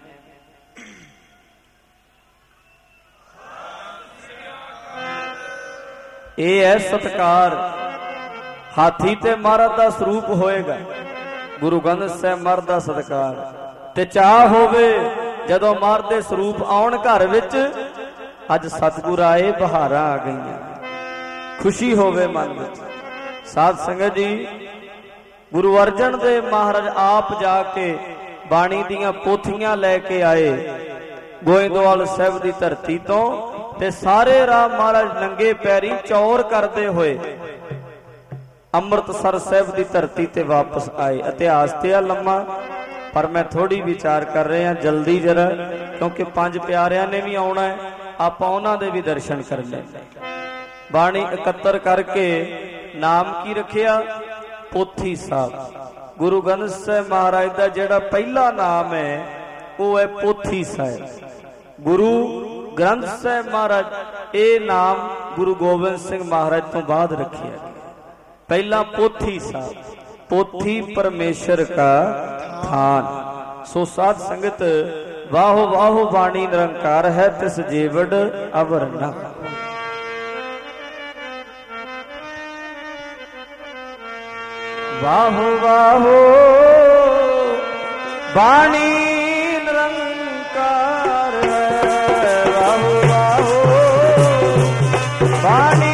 ਇਹ ਹੈ ਸਤਿਕਾਰ। ਹਾਥੀ ਤੇ ਮਹਾਰਾਜ ਦਾ ਸਰੂਪ ਹੋਏਗਾ, ਗੁਰੂ ਗ੍ਰੰਥ ਸਾਹਿਬ ਮਹਾਰਾਜ ਦਾ ਸਤਿਕਾਰ। ਤੇ ਚਾਹ ਹੋਵੇ ਜਦੋਂ ਮਹਾਰਾਜ ਦੇ ਸਰੂਪ ਆਉਣ ਘਰ ਵਿੱਚ, ਅੱਜ ਸਤਿਗੁਰ ਆਏ ਬਹਾਰਾਂ ਆ ਗਈਆਂ, ਖੁਸ਼ੀ ਹੋਵੇ ਮਨ ਵਿੱਚ। ਸਾਧ ਸੰਗਤ ਜੀ, ਗੁਰੂ ਅਰਜਨ ਦੇਵ ਮਹਾਰਾਜ ਆਪ ਜਾ ਕੇ ਬਾਣੀ ਦੀਆਂ ਪੋਥੀਆਂ ਲੈ ਕੇ ਆਏ ਗੋਇੰਦਵਾਲ ਸਾਹਿਬ ਦੀ ਧਰਤੀ ਤੋਂ, ਤੇ ਸਾਰੇ ਰਾਹ ਮਹਾਰਾਜ ਨੰਗੇ ਪੈਰੀ ਚੌਰ ਕਰਦੇ ਹੋਏ ਅੰਮ੍ਰਿਤਸਰ ਸਾਹਿਬ ਦੀ ਧਰਤੀ ਤੇ ਵਾਪਸ ਆਏ। ਇਤਿਹਾਸ ਤੇ ਆ ਲੰਮਾ, ਪਰ ਮੈਂ ਥੋੜੀ ਵਿਚਾਰ ਕਰ ਰਿਹਾ ਜਲਦੀ ਜਰਾ, ਕਿਉਂਕਿ ਪੰਜ ਪਿਆਰਿਆਂ ਨੇ ਵੀ ਆਉਣਾ ਹੈ, ਆਪਾਂ ਉਹਨਾਂ ਦੇ ਵੀ ਦਰਸ਼ਨ ਕਰਨੇ। ਬਾਣੀ ਇਕੱਤਰ ਕਰਕੇ ਨਾਮ ਕੀ ਰੱਖਿਆ? ਪੋਥੀ ਸਾਹਿਬ। ਗੁਰੂ ਗ੍ਰੰਥ ਸਾਹਿਬ ਮਹਾਰਾਜ ਦਾ ਜਿਹੜਾ ਪਹਿਲਾ ਨਾਮ ਹੈ ਉਹ ਹੈ ਪੋਥੀ ਸਾਹਿਬ। ਗੁਰੂ ਗ੍ਰੰਥ ਸਾਹਿਬ ਮਹਾਰਾਜ ਇਹ ਨਾਮ ਗੁਰੂ ਗੋਬਿੰਦ ਸਿੰਘ ਮਹਾਰਾਜ ਤੋਂ ਬਾਅਦ ਰੱਖਿਆ ਗਿਆ। ਪਹਿਲਾ ਪੋਥੀ ਸਾਹਿਬ, ਪੋਥੀ ਪਰਮੇਸ਼ਰ ਕਾ ਥਾਨ। ਸੋ ਸਾਧ ਸੰਗਤ, ਵਾਹੋ ਵਾਹੋ ਬਾਣੀ ਨਿਰੰਕਾਰ ਹੈ, ਤਿਸ ਜੀਵੜ ਅਵਰ ਨਾ। ਵਾਹੋ ਵਾਹੋ ਬਾਣੀ ਨਿਰੰਕਾਰ ਹੈ, ਵਾਹੋ ਵਾਹੋ ਬਾਣੀ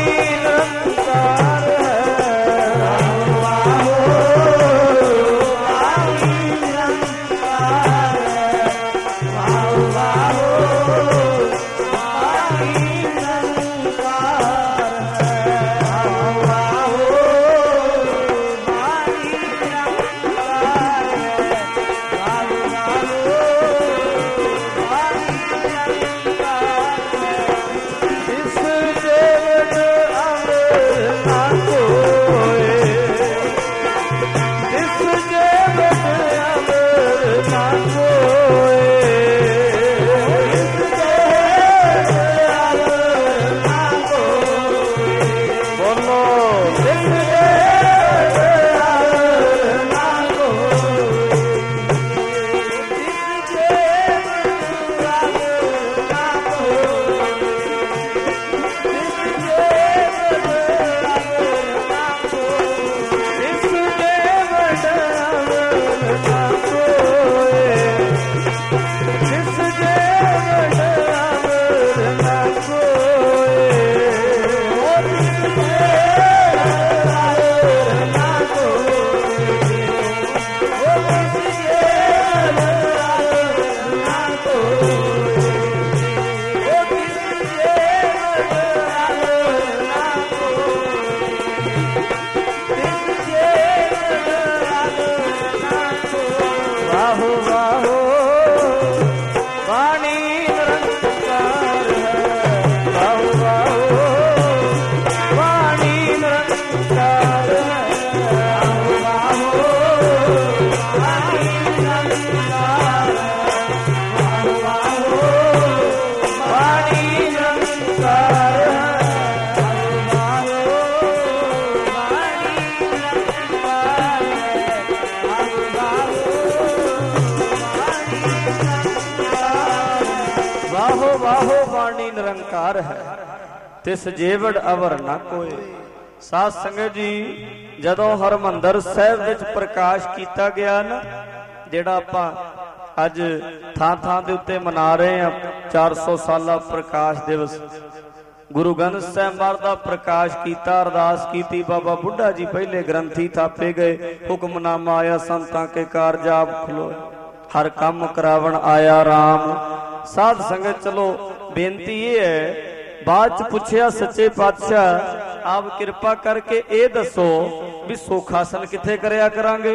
ਹੀ ਨਿਰੰਕਾਰ ਹੈ, ਤਿਸ ਜੀਵੜ ਅਵਰ ਨਾ ਕੋਏ। ਸਾਧ ਸੰਗਤ ਜੀ, ਜਦੋਂ ਹਰਮੰਦਰ ਸਾਹਿਬ ਵਿੱਚ ਪ੍ਰਕਾਸ਼ ਕੀਤਾ ਗਿਆ ਨਾ, ਜਿਹੜਾ ਆਪਾਂ ਅੱਜ ਥਾਂ ਥਾਂ ਦੇ ਉੱਤੇ ਮਨਾ ਰਹੇ ਹਾਂ ਚਾਰ ਸੌ ਸਾਲਾ ਪ੍ਰਕਾਸ਼ ਦਿਵਸ, ਗੁਰੂ ਗ੍ਰੰਥ ਸਾਹਿਬ ਮਹਾਰਾਜ ਦਾ ਪ੍ਰਕਾਸ਼ ਕੀਤਾ, ਅਰਦਾਸ ਕੀਤੀ, ਬਾਬਾ ਬੁੱਢਾ ਜੀ ਪਹਿਲੇ ਗ੍ਰੰਥੀ ਥਾਪੇ ਗਏ, ਹੁਕਮਨਾਮਾ ਆਇਆ ਸੰਤਾਂ ਕੇ ਕਾਰਜ ਆਪ ਖਲੋਏ, ਹਰ ਕੰਮ ਕਰਾਵਣ ਆਇਆ ਰਾਮ। ਸਾਧ ਸੰਗਤ ਚਲੋ ਬੇਨਤੀ ਇਹ ਹੈ, ਬਾਅਦ ਚ ਪੁੱਛਿਆ ਸੱਚੇ ਪਾਤਸ਼ਾਹ ਆਪ ਕਿਰਪਾ ਕਰਕੇ ਇਹ ਦੱਸੋ ਵੀ ਸੁਖਾਸਨ ਕਿੱਥੇ ਕਰਿਆ ਕਰਾਂਗੇ।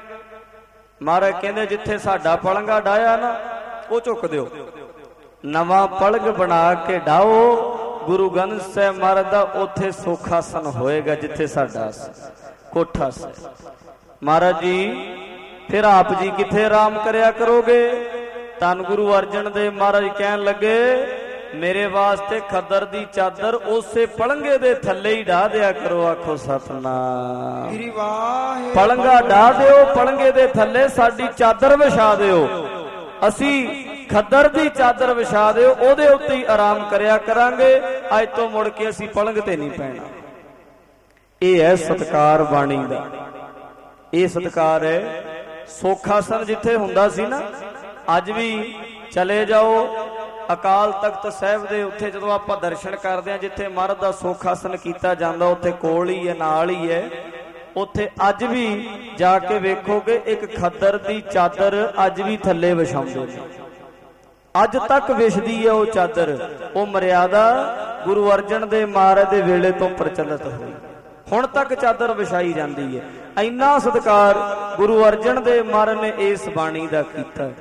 ਮਹਾਰਾਜ ਕਹਿੰਦੇ ਜਿੱਥੇ ਸਾਡਾ ਪਲੰਗਾ ਡਾਇਆ ਨਾ ਉਹ ਝੁੱਕ ਦਿਓ, ਨਵਾਂ ਪਲੰਗ ਬਣਾ ਕੇ ਡਾਓ, ਗੁਰੂ ਗ੍ਰੰਥ ਸਾਹਿਬ ਮਹਾਰਾਜ ਦਾ ਉੱਥੇ ਸੁਖਾਸਨ ਹੋਏਗਾ ਜਿੱਥੇ ਸਾਡਾ ਕੋਠਾ ਸੀ। ਮਹਾਰਾਜ ਜੀ ਫਿਰ ਆਪ ਜੀ ਕਿੱਥੇ ਆਰਾਮ ਕਰਿਆ ਕਰੋਗੇ। ਧੰਨ ਗੁਰੂ ਅਰਜਨ ਦੇਵ ਮਹਾਰਾਜ ਕਹਿਣ ਲੱਗੇ, ਮੇਰੇ ਵਾਸਤੇ ਖੱਦਰ ਦੀ ਚਾਦਰ ਉਸੇ ਪਲੰਗੇ ਦੇ ਥੱਲੇ ਹੀ ਢਾ ਦਿਆ ਕਰੋ। ਆਖੋ ਸਤਨਾਮ। ਪਲੰਗਾ ਢਾ ਦਿਓ, ਪਲੰਗੇ ਦੇ ਥੱਲੇ ਸਾਡੀ ਚਾਦਰ ਵਿਛਾ ਦਿਓ, ਅਸੀਂ ਖੱਦਰ ਦੀ ਚਾਦਰ ਵਿਛਾ ਦਿਓ, ਉਹਦੇ ਉੱਤੇ ਹੀ ਆਰਾਮ ਕਰਿਆ ਕਰਾਂਗੇ। ਅੱਜ ਤੋਂ ਮੁੜ ਕੇ ਅਸੀਂ ਪਲੰਗ ਤੇ ਨਹੀਂ ਪੈਣਾ। ਇਹ ਹੈ ਸਤਿਕਾਰ ਬਾਣੀ ਦਾ, ਇਹ ਸਤਿਕਾਰ ਹੈ। ਸੁਖਾਸਨ ਜਿੱਥੇ ਹੁੰਦਾ ਸੀ ਨਾ, ਅੱਜ ਵੀ ਚਲੇ ਜਾਓ ਅਕਾਲ ਤਖਤ ਸਾਹਿਬ ਦੇ ਉੱਥੇ, ਜਦੋਂ ਆਪਾਂ ਦਰਸ਼ਨ ਕਰਦੇ ਹਾਂ ਜਿੱਥੇ ਮਹਾਰਾਜ ਦਾ ਸੁਖਾਸਨ ਕੀਤਾ ਜਾਂਦਾ, ਉੱਥੇ ਕੋਲ ਹੀ ਹੈ, ਨਾਲ ਹੀ ਹੈ, ਉੱਥੇ ਅੱਜ ਵੀ ਜਾ ਕੇ ਵੇਖੋਗੇ ਇੱਕ ਖੱਦਰ ਦੀ ਚਾਦਰ ਅੱਜ ਵੀ ਥੱਲੇ ਵਿਛਾਉਂਦੇ ਨੇ, ਅੱਜ ਤੱਕ ਵਿਛਦੀ ਹੈ ਉਹ ਚਾਦਰ। ਉਹ ਮਰਿਆਦਾ ਗੁਰੂ ਅਰਜਨ ਦੇਵ ਮਹਾਰਾਜ ਦੇ ਵੇਲੇ ਤੋਂ ਪ੍ਰਚਲਿਤ ਹੋਈ, ਹੁਣ ਤੱਕ ਚਾਦਰ ਵਿਛਾਈ ਜਾਂਦੀ ਹੈ। ਇੰਨਾ ਸਤਿਕਾਰ ਗੁਰੂ ਅਰਜਨ ਦੇਵ ਮਹਾਰਾਜ ਨੇ ਇਸ ਬਾਣੀ ਦਾ ਕੀਤਾ।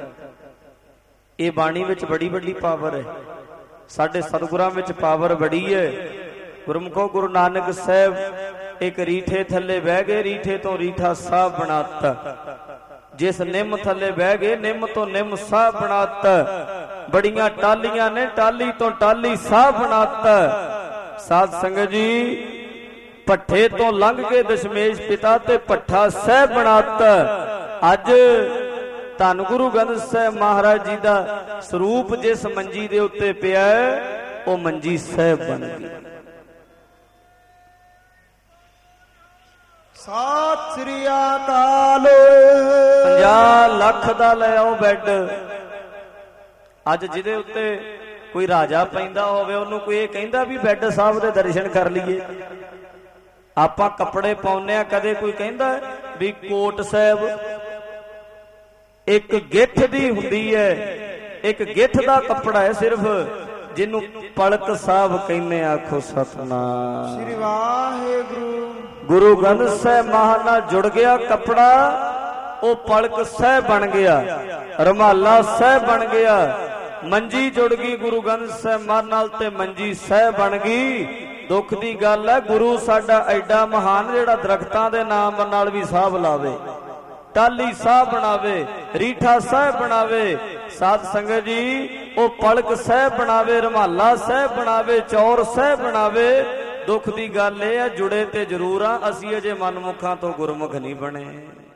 ਇਹ ਬਾਣੀ ਵਿੱਚ ਬੜੀ ਵੱਡੀ ਪਾਵਰ ਹੈ, ਸਾਡੇ ਸਤਿਗੁਰਾਂ ਵਿੱਚ ਪਾਵਰ ਬੜੀ ਹੈ। ਗੁਰਮੁਖੋ ਗੁਰੂ ਨਾਨਕ ਸਾਹਿਬ ਇੱਕ ਰੀਠੇ ਥੱਲੇ ਬਹਿ ਗਏ, ਰੀਠੇ ਤੋਂ ਰੀਠਾ ਸਾਹਿਬ ਬਣਾਤਾ। ਜਿਸ ਨਿੰਮ ਥੱਲੇ ਬਹਿ ਗਏ, ਨਿੰਮ ਤੋਂ ਨਿੰਮ ਸਾਹਿਬ ਬਣਾਤਾ। ਬੜੀਆਂ ਟਾਲੀਆਂ ਨੇ, ਟਾਲੀ ਤੋਂ ਟਾਲੀ ਸਾਹਿਬ ਬਣਾਤਾ। ਸਾਧ ਸੰਗਤ ਜੀ, ਭੱਠੇ ਤੋਂ ਲੰਘ ਕੇ ਦਸ਼ਮੇਸ਼ ਪਿਤਾ ਤੇ ਭੱਠਾ ਸਾਹਿਬ ਬਣਾਤਾ। ਅੱਜ ਧੰਨ ਗੁਰੂ ਗ੍ਰੰਥ ਸਾਹਿਬ ਮਹਾਰਾਜ ਜੀ ਦਾ ਸਰੂਪ ਜਿਸ ਮੰਜੀ ਦੇ ਉੱਤੇ ਪਿਆ, ਉਹ ਮੰਜੀ ਸਾਹਿਬ ਬਣ ਗਈ। ਸਤਿ ਸ੍ਰੀ ਅਕਾਲ। ਪੰਜਾਹ ਲੱਖ ਦਾ ਲੈ ਆਓ ਬੈੱਡ। ਅੱਜ ਜਿਹਦੇ ਉੱਤੇ ਕੋਈ ਰਾਜਾ ਪੈਂਦਾ ਹੋਵੇ, ਉਹਨੂੰ ਕੋਈ ਇਹ ਕਹਿੰਦਾ ਵੀ ਬੈੱਡ ਸਾਹਿਬ ਦੇ ਦਰਸ਼ਨ ਕਰ ਲਈਏ। ਆਪਾਂ ਕੱਪੜੇ ਪਾਉਂਦੇ ਆ, ਕਦੇ ਕੋਈ ਕਹਿੰਦਾ ਵੀ ਕੋਟ ਸਾਹਿਬ ਇੱਕ ਗਿੱਠ ਦੀ ਹੁੰਦੀ ਹੈ, ਇੱਕ ਗਿੱਠ ਦਾ ਕੱਪੜਾ ਹੈ ਸਿਰਫ, ਜਿਹਨੂੰ ਪਲਕ ਸਾਹਿਬ ਕਹਿੰਦੇ। ਆਖੋ ਸਤਨਾਮ ਸ੍ਰੀ ਵਾਹਿਗੁਰੂ। ਗੁਰੂ ਗ੍ਰੰਥ ਸਾਹਿਬ ਮਹਾਰਾਜ ਨਾਲ ਜੁੜ ਗਿਆ ਕੱਪੜਾ, ਉਹ ਪਲਕ ਸਾਹਿਬ ਬਣ ਗਿਆ, ਰੁਮਾਲਾ ਸਾਹਿਬ ਬਣ ਗਿਆ। ਮੰਜੀ ਜੁੜ ਗਈ ਗੁਰੂ ਗ੍ਰੰਥ ਸਾਹਿਬ ਮਹਾਰਾਜ ਨਾਲ ਤੇ ਮੰਜੀ ਸਾਹਿਬ ਬਣ ਗਈ। ਦੁੱਖ ਦੀ ਗੱਲ ਹੈ, ਗੁਰੂ ਸਾਡਾ ਐਡਾ ਮਹਾਨ ਜਿਹੜਾ ਦਰਖਤਾਂ ਦੇ ਨਾਮ ਨਾਲ ਵੀ ਸਾਹਬ ਲਾਵੇ, ਟਾਲੀ ਸਾਹਿਬ ਬਣਾਵੇ, ਰੀਠਾ ਸਾਹਿਬ ਬਣਾਵੇ। ਸਾਧ ਸੰਗਤ ਜੀ, ਉਹ ਪਲਕ ਸਾਹਿਬ ਬਣਾਵੇ, ਰੁਮਾਲਾ ਸਾਹਿਬ ਬਣਾਵੇ, ਚੌਰ ਸਾਹਿਬ ਬਣਾਵੇ। ਦੁੱਖ ਦੀ ਗੱਲ ਇਹ ਹੈ, ਜੁੜੇ ਤੇ ਜ਼ਰੂਰ ਆ, ਅਸੀਂ ਅਜੇ ਮਨਮੁਖਾਂ ਤੋਂ ਗੁਰਮੁਖ ਨਹੀਂ ਬਣੇ।